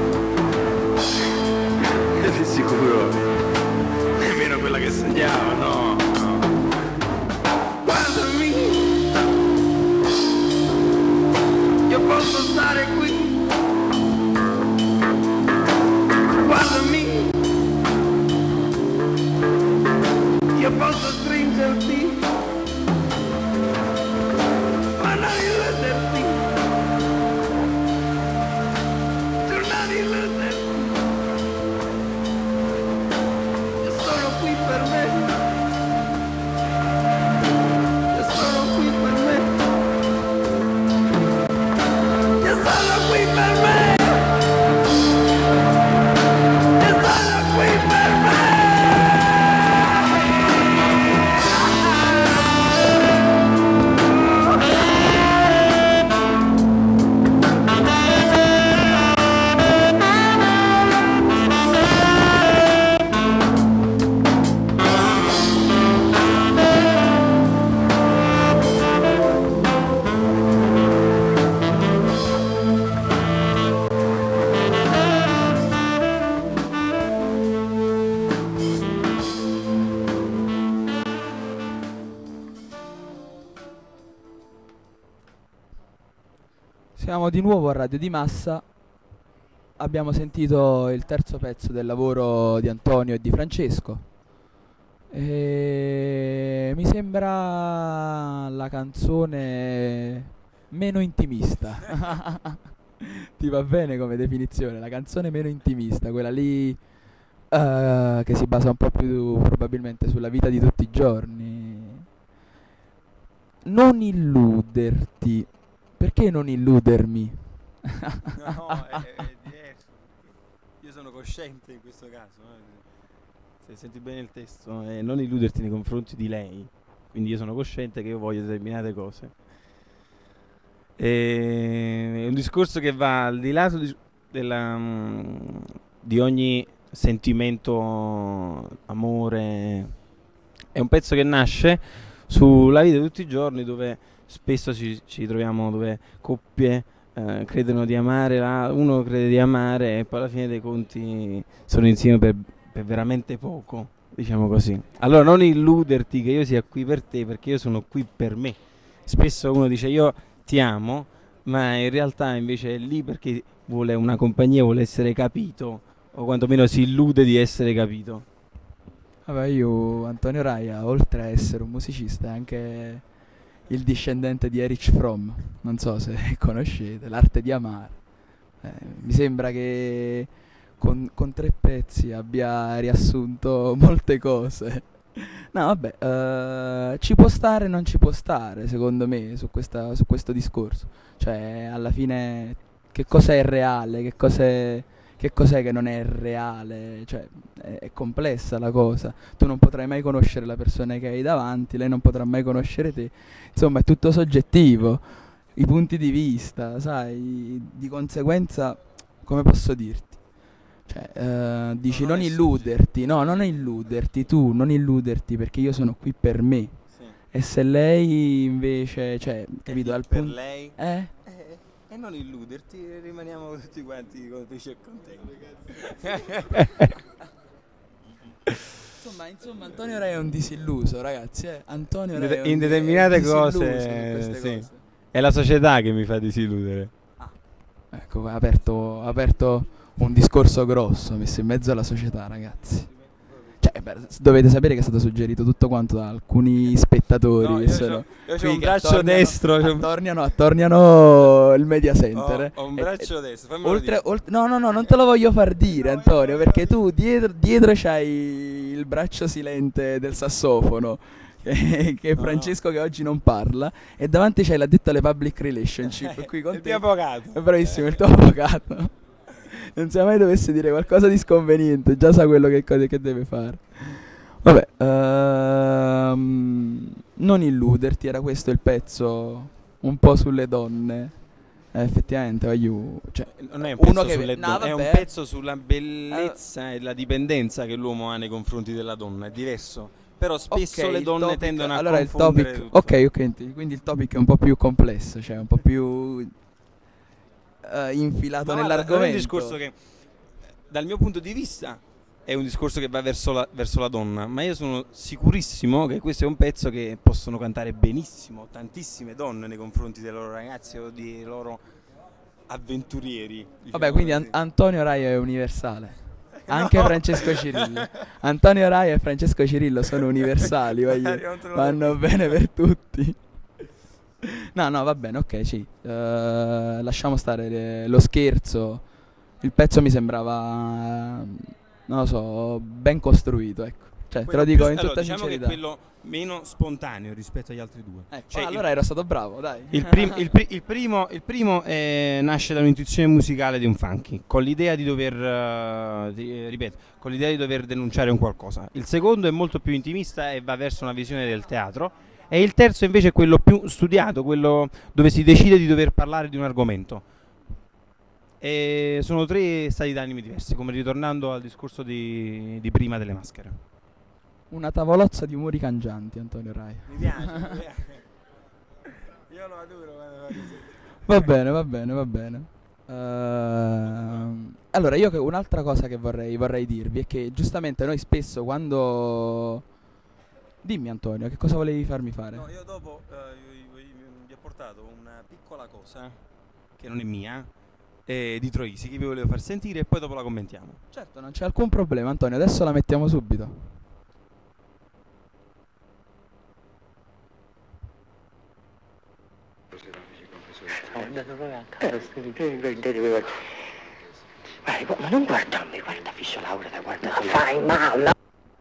Speaker 5: E di sicuro nemmeno quella che sognavo, no, no. Guardami, io posso stare qui. Guardami, io posso stringerti, ma non illuderti. Tu non illuderti. Io sono qui per me. Io sono qui per me. Io sono qui per me. Io sono qui per me.
Speaker 2: Siamo di nuovo a Radio di Massa. Abbiamo sentito il terzo pezzo del lavoro di Antonio e di Francesco. E mi sembra la canzone meno intimista. Ti va bene come definizione? La canzone meno intimista, quella lì eh, che si basa un po' più probabilmente sulla vita di tutti i giorni. Non illuderti. Perché non illudermi?
Speaker 4: No, è, è diverso. Io sono cosciente in questo caso. eh. Se senti bene il testo, eh, non illuderti nei confronti di lei. Quindi io sono cosciente che io voglio determinate cose. E, è un discorso che va al di là di, della, mm, di ogni sentimento, amore. È un pezzo che nasce sulla vita di tutti i giorni, dove spesso ci, ci troviamo, dove coppie eh, credono di amare, la, uno crede di amare e poi alla fine dei conti sono insieme per, per veramente poco, diciamo così. Allora non illuderti che io sia qui per te, perché io sono qui per me. Spesso uno dice io ti amo, ma in realtà invece è lì perché vuole una compagnia, vuole essere capito, o quantomeno si illude di essere capito.
Speaker 2: Vabbè, io, Antonio Raia, oltre a essere un musicista, è anche il discendente di Erich Fromm, non so se conoscete, L'arte di amare. Eh, mi sembra che con, con tre pezzi abbia riassunto molte cose. No, vabbè, eh, ci può stare e non ci può stare, secondo me, su, questa, su questo discorso. Cioè, alla fine, che cosa è reale, che cosa è, che cos'è che non è reale, cioè è, è complessa la cosa, tu non potrai mai conoscere la persona che hai davanti, lei non potrà mai conoscere te, insomma è tutto soggettivo, i punti di vista, sai, di conseguenza, come posso dirti? Cioè, eh, dici
Speaker 4: non
Speaker 2: non
Speaker 4: è
Speaker 2: illuderti, no, non illuderti, tu non illuderti perché io sono qui per me.
Speaker 4: Sì.
Speaker 2: E se lei invece, cioè, capito, al
Speaker 4: per
Speaker 2: punto...
Speaker 4: lei
Speaker 2: Eh?
Speaker 4: eh, e non illuderti, rimaniamo tutti quanti con felici e contenti.
Speaker 2: Insomma, insomma, Antonio Rai è un disilluso, ragazzi, eh. Antonio
Speaker 4: In
Speaker 2: Rai
Speaker 4: de-
Speaker 2: è un
Speaker 4: in
Speaker 2: di- è
Speaker 4: determinate
Speaker 2: disilluso
Speaker 4: cose,
Speaker 2: con queste
Speaker 4: sì.
Speaker 2: cose.
Speaker 4: È la società che mi fa disilludere.
Speaker 2: Ecco, ha aperto, ha aperto un discorso grosso, messo in mezzo alla società, ragazzi. Cioè, beh, s- dovete sapere che è stato suggerito tutto quanto da alcuni spettatori.
Speaker 4: No,
Speaker 2: che
Speaker 4: io
Speaker 2: sono
Speaker 4: c'ho- io c'ho
Speaker 2: qui
Speaker 4: un
Speaker 2: che
Speaker 4: braccio
Speaker 2: attorniano-
Speaker 4: destro, c'ho un-
Speaker 2: Attorniano, attorniano il media center. eh.
Speaker 4: Ho, ho un
Speaker 2: E-
Speaker 4: braccio
Speaker 2: e-
Speaker 4: destro, fammelo
Speaker 2: Oltre,
Speaker 4: dire.
Speaker 2: oltre- no, no, no, non te lo voglio far dire, Antonio, perché tu dietro, dietro c'hai il braccio silente del sassofono, che, che è
Speaker 4: No,
Speaker 2: Francesco che oggi non parla, e davanti c'hai l'addetto alle public relationship. Qui con
Speaker 4: Il
Speaker 2: te.
Speaker 4: mio avvocato.
Speaker 2: È bravissimo, il tuo avvocato. Non se mai dovesse dire qualcosa di sconveniente, già sa quello che, cose che deve fare. Vabbè, ehm, non illuderti, era questo il pezzo un po' sulle donne. Eh, effettivamente, voglio, cioè,
Speaker 4: Non è un
Speaker 2: uno
Speaker 4: pezzo
Speaker 2: che
Speaker 4: sulle
Speaker 2: no,
Speaker 4: donne, è un
Speaker 2: vabbè.
Speaker 4: pezzo sulla bellezza e la dipendenza che l'uomo ha nei confronti della donna, è diverso. Però spesso
Speaker 2: Ok,
Speaker 4: le
Speaker 2: il
Speaker 4: donne
Speaker 2: topic-
Speaker 4: tendono a
Speaker 2: allora il
Speaker 4: confondere
Speaker 2: topic,
Speaker 4: tutto.
Speaker 2: ok, ok, int- quindi il topic è un po' più complesso, cioè un po' più eh, infilato
Speaker 4: Ma guarda,
Speaker 2: nell'argomento.
Speaker 4: è un discorso che dal mio punto di vista è un discorso che va verso la, verso la donna, ma io sono sicurissimo che questo è un pezzo che possono cantare benissimo tantissime donne nei confronti dei loro ragazzi o dei loro avventurieri.
Speaker 2: Vabbè,
Speaker 4: diciamo
Speaker 2: quindi An-
Speaker 4: così.
Speaker 2: Antonio Rai è universale. Anche
Speaker 4: No.
Speaker 2: Francesco Cirillo. Antonio Rai e Francesco Cirillo sono universali, voglio-
Speaker 4: Arriva un trono
Speaker 2: vanno
Speaker 4: del-
Speaker 2: bene per tutti. No, no, va bene, ok, sì. Eh, lasciamo stare le- lo scherzo. Il pezzo mi sembrava, non lo so, ben costruito, ecco. Cioè, te
Speaker 4: Quello
Speaker 2: lo dico
Speaker 4: più-
Speaker 2: in
Speaker 4: allora,
Speaker 2: tutta
Speaker 4: diciamo
Speaker 2: sincerità.
Speaker 4: che è quello meno spontaneo rispetto agli altri due.
Speaker 2: Ecco,
Speaker 4: Cioè,
Speaker 2: ah,
Speaker 4: il-
Speaker 2: allora ero stato bravo, dai.
Speaker 4: Il, prim- il pri- il primo, il primo eh, nasce da un'intuizione musicale di un funky, con l'idea di dover, eh, di- eh, ripeto, con l'idea di dover denunciare un qualcosa. Il secondo è molto più intimista e va verso una visione del teatro. E il terzo invece è quello più studiato, quello dove si decide di dover parlare di un argomento. E sono tre stati d'animi diversi, come ritornando al discorso di, di prima delle maschere.
Speaker 2: Una tavolozza di umori cangianti, Antonio Rai.
Speaker 4: Mi piace, mi piace. Io lo adoro quando fa così.
Speaker 2: Va bene, va bene, va bene. Ehm, allora, io che un'altra cosa che vorrei, vorrei dirvi è che giustamente noi spesso quando... Dimmi Antonio, che cosa volevi farmi fare?
Speaker 4: No, io dopo eh, vi, vi- vi ho portato una piccola cosa che non è mia, eh, di Troisi, che vi volevo far sentire e poi dopo la commentiamo.
Speaker 2: Certo, non c'è alcun problema Antonio, adesso la mettiamo subito.
Speaker 6: Guarda, ma non guardarmi, guarda fisso Laura, da guarda. Ma fai male.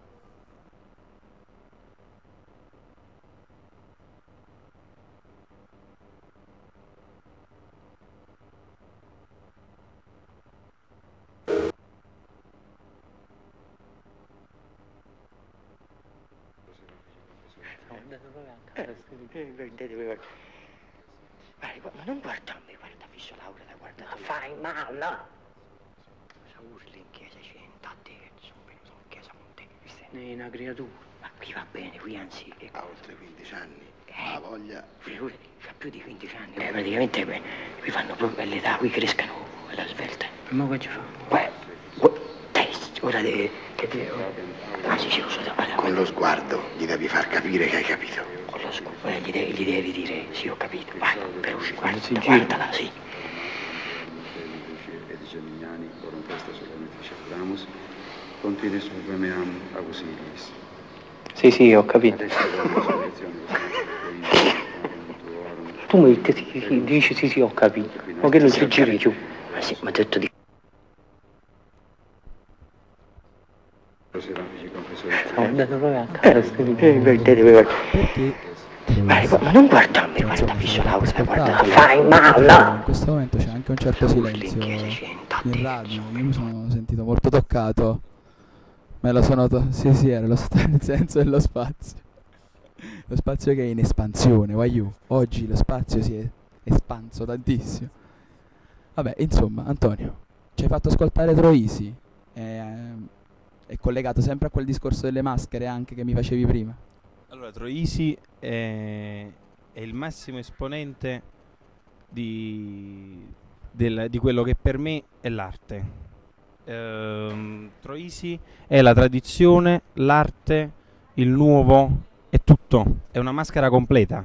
Speaker 6: Guarda, ma non guardarmi, guarda fisso Laura, da guarda. Ma fai male. Cosa urli in chiesa, c'entra a te, che sono venuto in chiesa con te. Sei una creatura. Ma qui va bene, qui anzi...
Speaker 7: Ha oltre quindici anni,
Speaker 6: Eh.
Speaker 7: ha voglia.
Speaker 6: Figurati, fa più di quindici anni. Eh, praticamente qui, qui fanno proprio l'età, qui crescano la svelta. Ma che ci fa? Beh, gu- test, ora de, che te... Ah sì, sì, lo so, da parlare.
Speaker 7: Con lo sguardo gli devi far capire che hai capito.
Speaker 6: Con lo scopo, eh, gli, de- gli devi dire, sì, ho capito, vai, veloce, guarda, guardala, sì.
Speaker 8: Edice Mignani, forum questa solamente circulamos, continui supremiam auxiliis.
Speaker 6: Sì, sì, ho capito. Tu mi dici, dici sì, sì, ho capito. Ma che non si giri giù. Ma sì, ma detto di...
Speaker 8: Serafici confessori.
Speaker 6: Sono andato proprio a casa, eh, guardate, guardate.
Speaker 2: Perché
Speaker 6: Ma, ma non guardarmi,
Speaker 2: Cioè,
Speaker 6: guarda,
Speaker 2: insomma,
Speaker 6: fisso
Speaker 2: se
Speaker 6: Laura,
Speaker 2: l'avete
Speaker 6: guarda,
Speaker 2: ascoltato,
Speaker 6: fai
Speaker 2: in
Speaker 6: male.
Speaker 2: questo momento c'è anche un certo silenzio in radio. Io mi sono sentito molto toccato. Me lo sono to- sì, sì, era lo sta- nel senso dello spazio. Lo spazio che è in espansione, Waiu. Oggi lo spazio si è espanso tantissimo. Vabbè, insomma, Antonio, ci hai fatto ascoltare Troisi. Ehm, È collegato sempre a quel discorso delle maschere anche che mi facevi prima.
Speaker 4: Allora, Troisi è, è il massimo esponente di, del- di quello che per me è l'arte. Ehm, Troisi è la tradizione, l'arte, il nuovo, è tutto, è una maschera completa.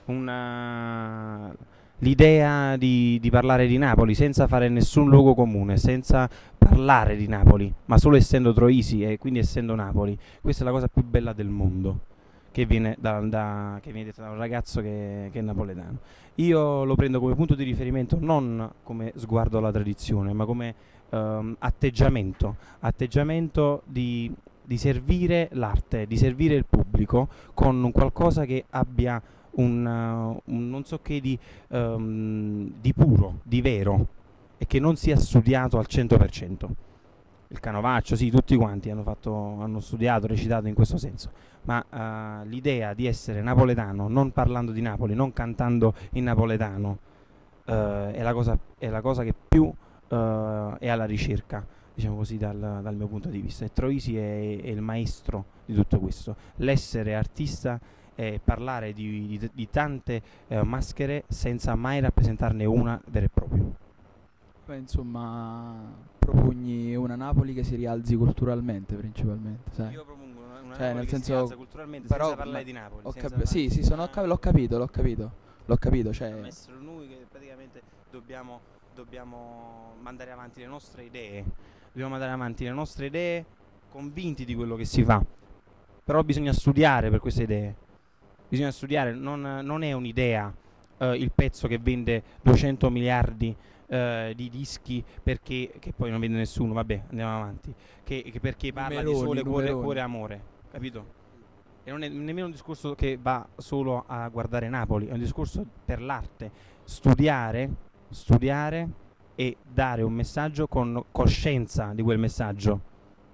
Speaker 4: Una... L'idea di, di parlare di Napoli senza fare nessun luogo comune, senza parlare di Napoli, ma solo essendo Troisi e quindi essendo Napoli, questa è la cosa più bella del mondo, che viene, da, da, che viene detta da un ragazzo che, che è napoletano. Io lo prendo come punto di riferimento non come sguardo alla tradizione, ma come ehm, atteggiamento, atteggiamento di, di servire l'arte, di servire il pubblico con un qualcosa che abbia un, uh, un non so che di, um, di puro, di vero, e che non sia studiato al cento per cento. Il Canovaccio, sì, tutti quanti hanno, fatto, hanno studiato, recitato in questo senso, ma uh, l'idea di essere napoletano, non parlando di Napoli, non cantando in napoletano, uh, è, la cosa, è la cosa che più uh, è alla ricerca, diciamo così, dal, dal mio punto di vista. E Troisi è, è il maestro di tutto questo. L'essere artista è parlare di, di, di tante uh, maschere senza mai rappresentarne una vera e propria.
Speaker 2: Beh, insomma, propugni una Napoli che si rialzi culturalmente, principalmente, sai?
Speaker 4: Io propongo una, una
Speaker 2: Cioè,
Speaker 4: Napoli
Speaker 2: nel
Speaker 4: che
Speaker 2: senso,
Speaker 4: si alza culturalmente
Speaker 2: però,
Speaker 4: senza parlare
Speaker 2: ma-
Speaker 4: di Napoli.
Speaker 2: Ho
Speaker 4: senza
Speaker 2: capi- sì,
Speaker 4: parlare
Speaker 2: sì,
Speaker 4: di
Speaker 2: sono, ho
Speaker 4: una-
Speaker 2: cap- l'ho capito, l'ho capito, l'ho capito, cioè...
Speaker 4: Dobbiamo essere noi che praticamente dobbiamo, dobbiamo mandare avanti le nostre idee, dobbiamo mandare avanti le nostre idee convinti di quello che si fa, però bisogna studiare per queste idee, bisogna studiare, non, non è un'idea eh, il pezzo che vende duecento miliardi eh, di dischi perché, che poi non vende nessuno, vabbè, andiamo avanti, che, che perché parla
Speaker 2: Numeroni,
Speaker 4: di sole, cuore,
Speaker 2: numeroni.
Speaker 4: cuore e amore, capito? E non è nemmeno un discorso che va solo a guardare Napoli, è un discorso per l'arte, studiare, studiare e dare un messaggio con coscienza di quel messaggio.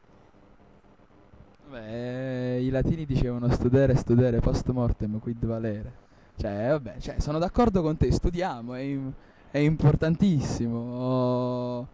Speaker 2: Beh, i latini dicevano studere, studere, post mortem, quid valere. Cioè, vabbè, cioè, sono d'accordo con te, studiamo, è, im- è importantissimo. oh,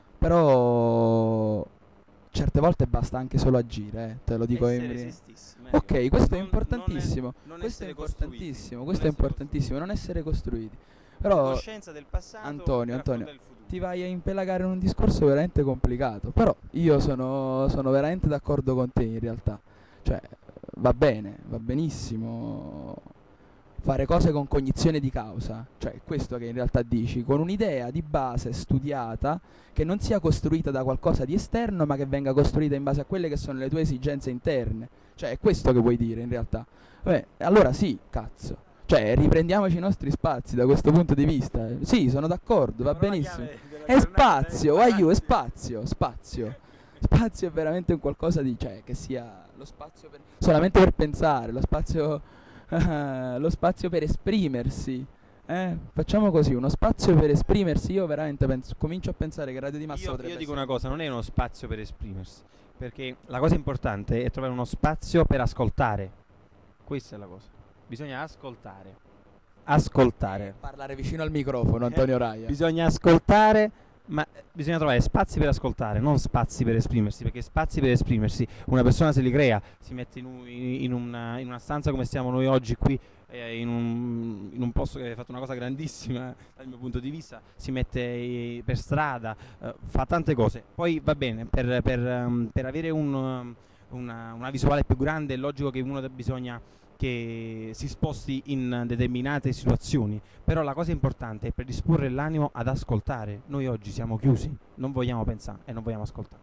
Speaker 2: Però certe volte basta anche solo agire, eh, te lo dico in
Speaker 4: Essere
Speaker 2: ri-
Speaker 4: se stessi, meglio.
Speaker 2: Ok, questo è
Speaker 4: Non-
Speaker 2: importantissimo.
Speaker 4: non è- non
Speaker 2: Questo è
Speaker 4: essere costruiti,
Speaker 2: importantissimo,
Speaker 4: non
Speaker 2: questo è
Speaker 4: essere
Speaker 2: importantissimo, non essere costruiti.
Speaker 4: Con
Speaker 2: Però
Speaker 4: coscienza del passato
Speaker 2: Antonio,
Speaker 4: e
Speaker 2: Antonio,
Speaker 4: affrontare il futuro.
Speaker 2: ti vai a impelagare in un discorso veramente complicato. Però io sono, sono veramente d'accordo con te in realtà. Cioè, va bene, va benissimo fare cose con cognizione di causa. Cioè, è questo che in realtà dici, con un'idea di base studiata, che non sia costruita da qualcosa di esterno, ma che venga costruita in base a quelle che sono le tue esigenze interne. Cioè, è questo che vuoi dire in realtà. Vabbè, allora sì, cazzo. Cioè, riprendiamoci i nostri spazi da questo punto di vista. Sì, sono d'accordo, va
Speaker 4: Però la
Speaker 2: benissimo.
Speaker 4: chiave della
Speaker 2: È
Speaker 4: giornata
Speaker 2: spazio,
Speaker 4: è
Speaker 2: aiuto, è
Speaker 4: spazio.
Speaker 2: spazio, spazio. Spazio è veramente un qualcosa di, cioè, che sia lo spazio per, solamente per pensare, lo spazio, lo spazio per esprimersi. Eh? Facciamo così, uno spazio per esprimersi. Io veramente penso, comincio a pensare che Radio di Massa
Speaker 4: Io,
Speaker 2: potrebbe
Speaker 4: io dico
Speaker 2: essere-
Speaker 4: una cosa, non è uno spazio per esprimersi, perché la cosa importante è trovare uno spazio per ascoltare. Questa è la cosa. Bisogna ascoltare. Ascoltare.
Speaker 2: Parlare vicino al microfono, Antonio Raia.
Speaker 4: Bisogna ascoltare, ma eh, bisogna trovare spazi per ascoltare, non spazi per esprimersi, perché spazi per esprimersi una persona se li crea, si mette in, un- in una, in una stanza come stiamo noi oggi qui, eh, in, un, in un posto che ha fatto una cosa grandissima eh, dal mio punto di vista, si mette eh, per strada, eh, fa tante cose. Poi va bene, per, per, ehm, per avere un, um, una, una visuale più grande è logico che uno de- bisogna che si sposti in determinate situazioni, però la cosa importante è predisporre l'animo ad ascoltare. Noi oggi siamo chiusi, non vogliamo pensare e non vogliamo ascoltare.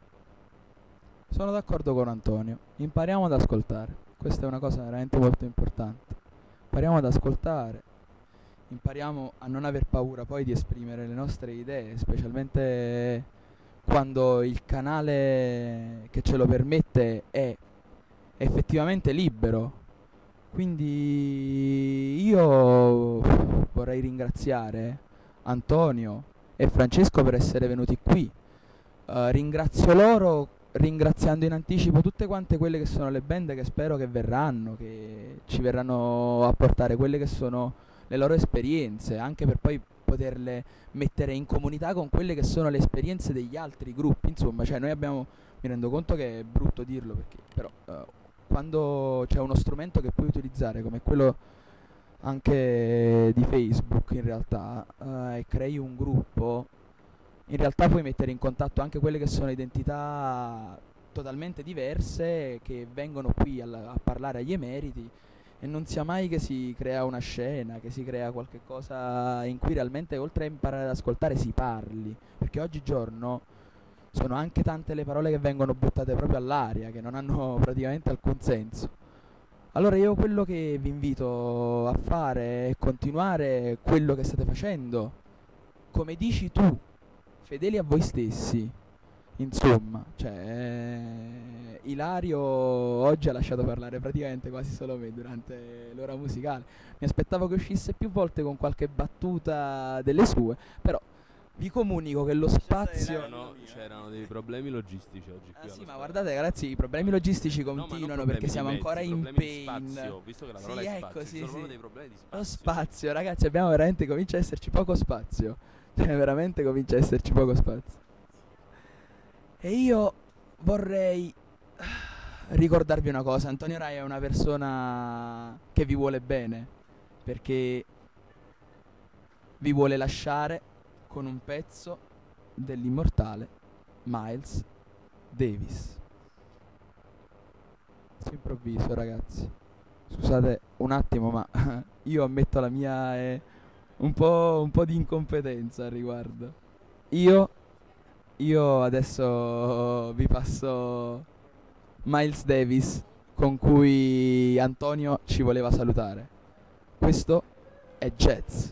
Speaker 2: Sono d'accordo con Antonio. Impariamo ad ascoltare. Questa è una cosa veramente molto importante. Impariamo ad ascoltare. Impariamo a non aver paura poi di esprimere le nostre idee, specialmente quando il canale che ce lo permette è effettivamente libero. Quindi io vorrei ringraziare Antonio e Francesco per essere venuti qui. Uh, ringrazio loro ringraziando in anticipo tutte quante quelle che sono le band che spero che verranno, che ci verranno a portare quelle che sono le loro esperienze, anche per poi poterle mettere in comunità con quelle che sono le esperienze degli altri gruppi. Insomma, cioè noi abbiamo, mi rendo conto che è brutto dirlo, perché però uh, quando c'è uno strumento che puoi utilizzare come quello anche di Facebook in realtà uh, e crei un gruppo, in realtà puoi mettere in contatto anche quelle che sono identità totalmente diverse che vengono qui alla- a parlare agli emeriti, e non sia mai che si crea una scena, che si crea qualche cosa in cui realmente oltre a imparare ad ascoltare si parli, perché oggigiorno sono anche tante le parole che vengono buttate proprio all'aria, che non hanno praticamente alcun senso. Allora io quello che vi invito a fare è continuare quello che state facendo, come dici tu, fedeli a voi stessi. Insomma, cioè eh, Ilario oggi ha lasciato parlare praticamente quasi solo me durante l'ora musicale. Mi aspettavo che uscisse più volte con qualche battuta delle sue, però vi comunico che lo spazio...
Speaker 1: C'erano, c'erano dei problemi logistici oggi qui
Speaker 2: Ah,
Speaker 1: allo
Speaker 2: sì, ma
Speaker 1: spazio.
Speaker 2: guardate ragazzi, i problemi logistici
Speaker 1: No, ma non
Speaker 2: continuano
Speaker 1: problemi
Speaker 2: perché
Speaker 1: di
Speaker 2: siamo
Speaker 1: mezzi,
Speaker 2: ancora in
Speaker 1: problemi di
Speaker 2: pain.
Speaker 1: spazio, visto che la
Speaker 2: Sì,
Speaker 1: parola è
Speaker 2: ecco,
Speaker 1: spazio,
Speaker 2: sì,
Speaker 1: ci sono
Speaker 2: sì.
Speaker 1: proprio dei problemi di spazio.
Speaker 2: Lo spazio, ragazzi, abbiamo veramente comincia a esserci poco spazio. Cioè, veramente comincia a esserci poco spazio. E io vorrei ricordarvi una cosa: Antonio Rai è una persona che vi vuole bene, perché vi vuole lasciare con un pezzo dell'immortale Miles Davis. Su improvviso, ragazzi. Scusate un attimo, ma io ammetto la mia eh, un po', un po' di incompetenza al riguardo. Io, io adesso vi passo Miles Davis, con cui Antonio ci voleva salutare. Questo è Jazz.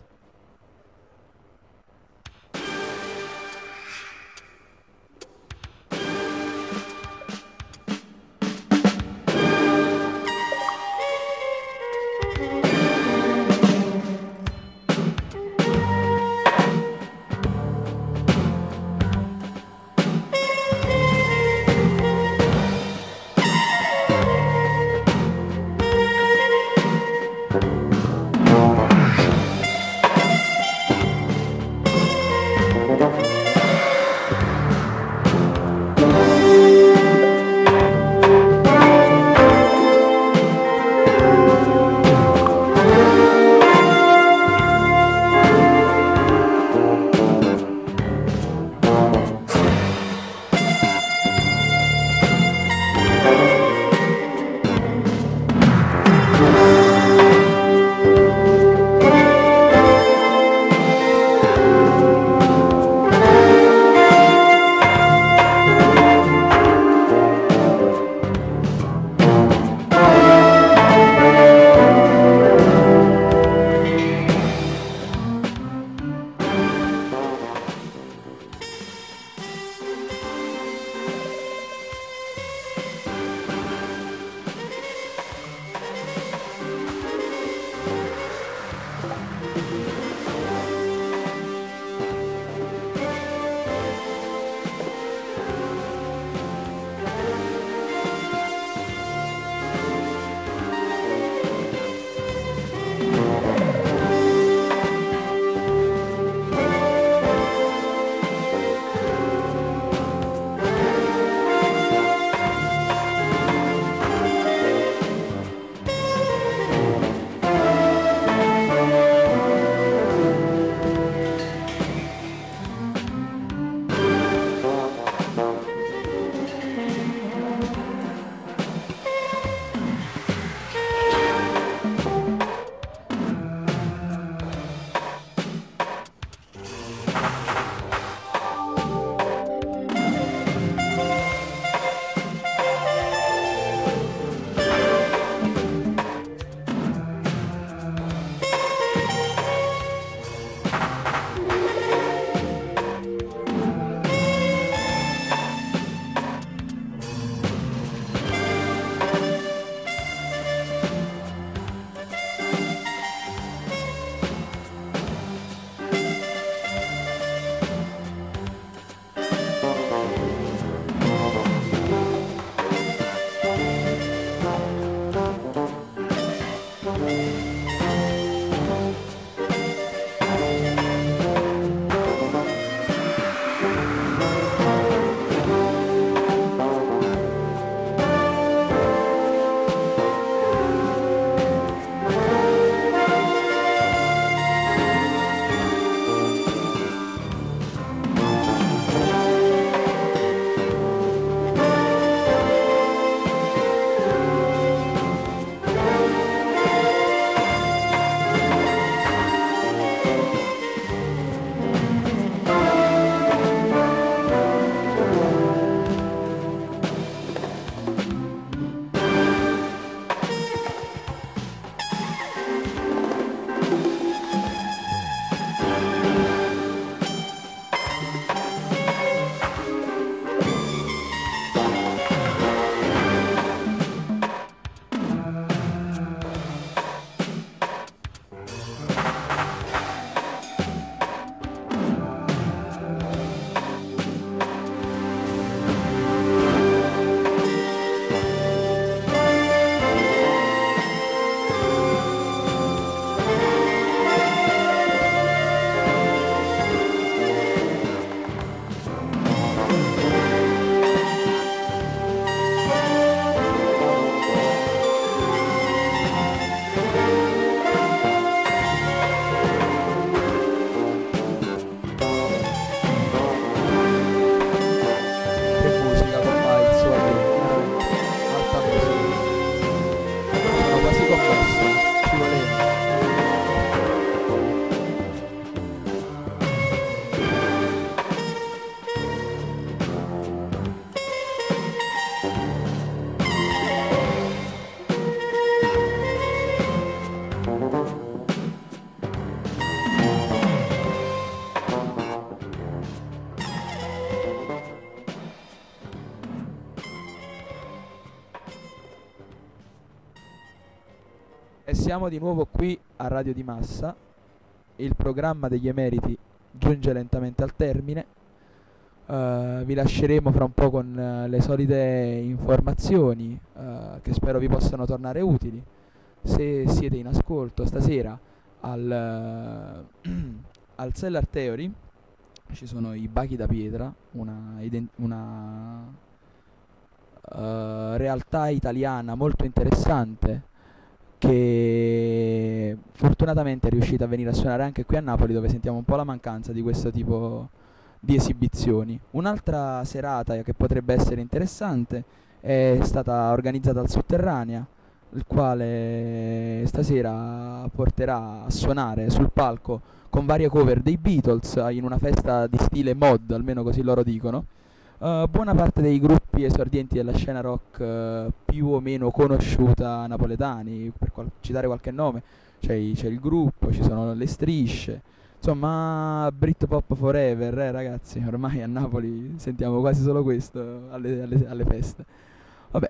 Speaker 2: E siamo di nuovo qui a Radio di Massa. Il programma degli emeriti giunge lentamente al termine. Uh, vi lasceremo fra un po' con uh, le solite informazioni uh, che spero vi possano tornare utili. Se siete in ascolto stasera al, uh, al Cellar Theory ci sono i Bachi da Pietra, una, ident- una uh, realtà italiana molto interessante che fortunatamente è riuscita a venire a suonare anche qui a Napoli, dove sentiamo un po' la mancanza di questo tipo di esibizioni. Un'altra serata che potrebbe essere interessante è stata organizzata al Sotterranea, il quale stasera porterà a suonare sul palco con varie cover dei Beatles in una festa di stile mod, almeno così loro dicono. Uh, buona parte dei gruppi esordienti della scena rock uh, più o meno conosciuta napoletani, per qual- citare qualche nome, c'è, i- c'è il gruppo, ci sono le strisce, insomma Britpop forever, eh, ragazzi, ormai a Napoli sentiamo quasi solo questo alle, alle- alle feste. Vabbè,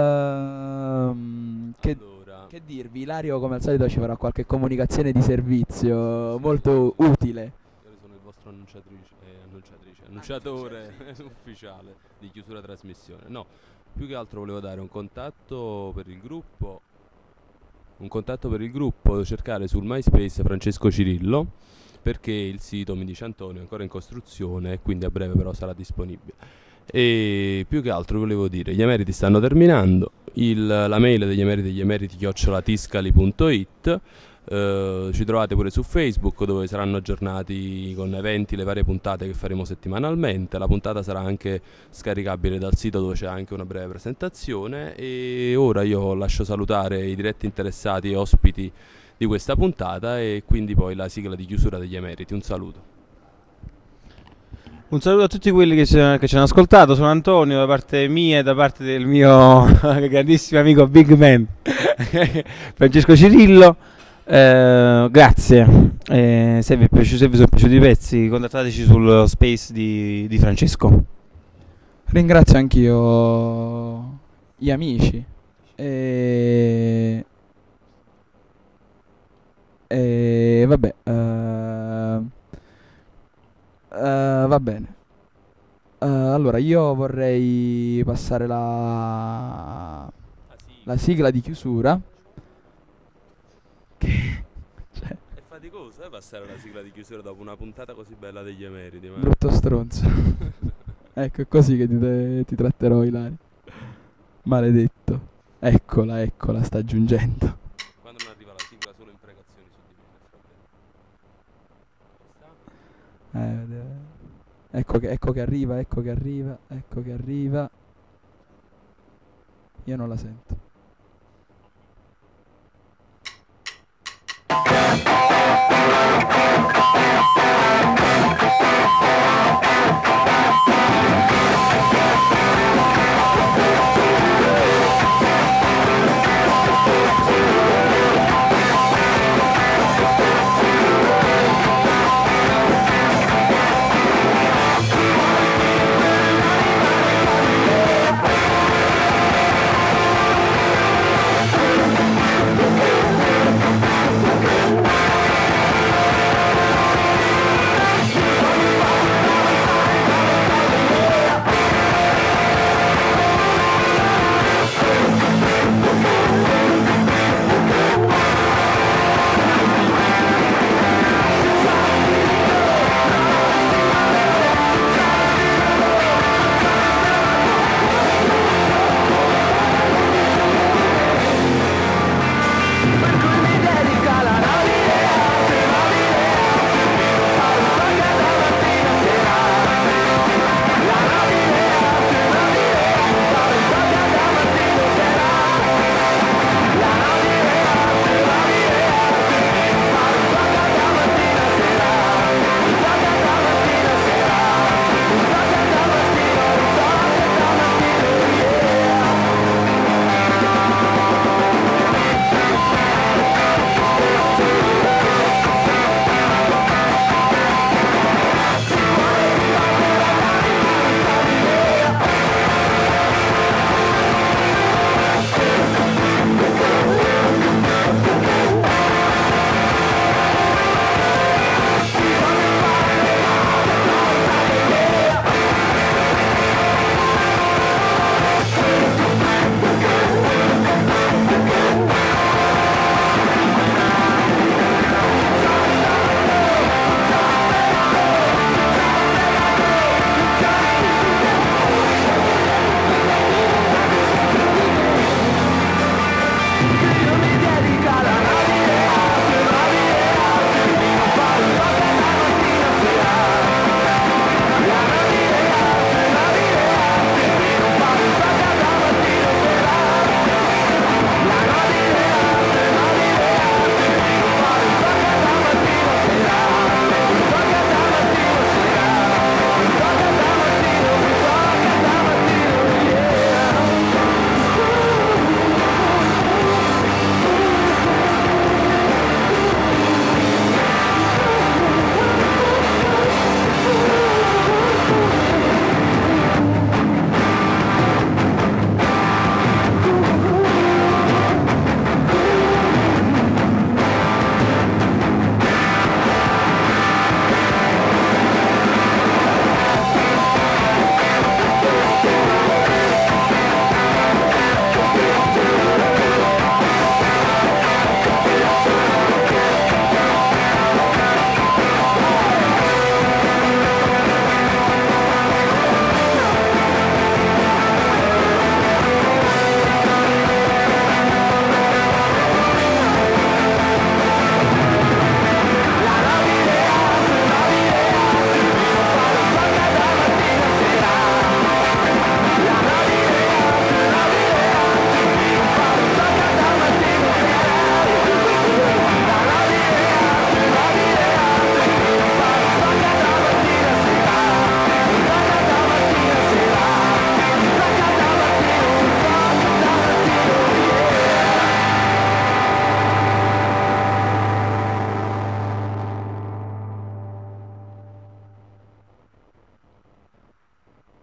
Speaker 2: ehm, che,
Speaker 1: Allora,
Speaker 2: che dirvi, Ilario come al solito ci farà qualche comunicazione di servizio molto utile.
Speaker 1: io sono il vostro annunciatrice, eh, annunciatrice, annunciatore ufficiale di chiusura trasmissione. No, più che altro volevo dare un contatto per il gruppo. Un contatto per il gruppo, cercare sul MySpace Francesco Cirillo, perché il sito, mi dice Antonio, è ancora in costruzione e quindi a breve però sarà disponibile. E più che altro volevo dire, gli emeriti stanno terminando, il- la mail degli emeriti, gli emeriti chiocciola tiscali punto it. Eh, ci trovate pure su Facebook, dove saranno aggiornati con eventi le varie puntate che faremo settimanalmente. La puntata sarà anche scaricabile dal sito, dove c'è anche una breve presentazione. E ora io lascio salutare i diretti interessati e ospiti di questa puntata e quindi poi la sigla di chiusura degli emeriti. Un saluto.
Speaker 4: Un saluto a tutti quelli che ci, che ci hanno ascoltato. Sono Antonio da parte mia e da parte del mio grandissimo amico Big Man Francesco Cirillo. Eh, grazie. Eh, se, vi è piaciuto, se vi sono piaciuti i pezzi, contattateci sul space di, di Francesco.
Speaker 2: Ringrazio anch'io gli amici e, e vabbè, eh, eh, va bene. Eh, allora io vorrei passare la, la sigla di chiusura. Che cioè,
Speaker 1: È faticoso eh, passare la sigla di chiusura dopo una puntata così bella degli emeriti. Ma...
Speaker 2: brutto stronzo. Ecco, è così che ti, te- ti tratterò, Ilario. Maledetto. Eccola, eccola, sta giungendo.
Speaker 1: Quando non arriva la sigla, solo imprecazioni su di me.
Speaker 2: Eh, vede- ecco che, ecco che arriva, ecco che arriva, ecco che arriva. Io non la sento.
Speaker 3: Thank you.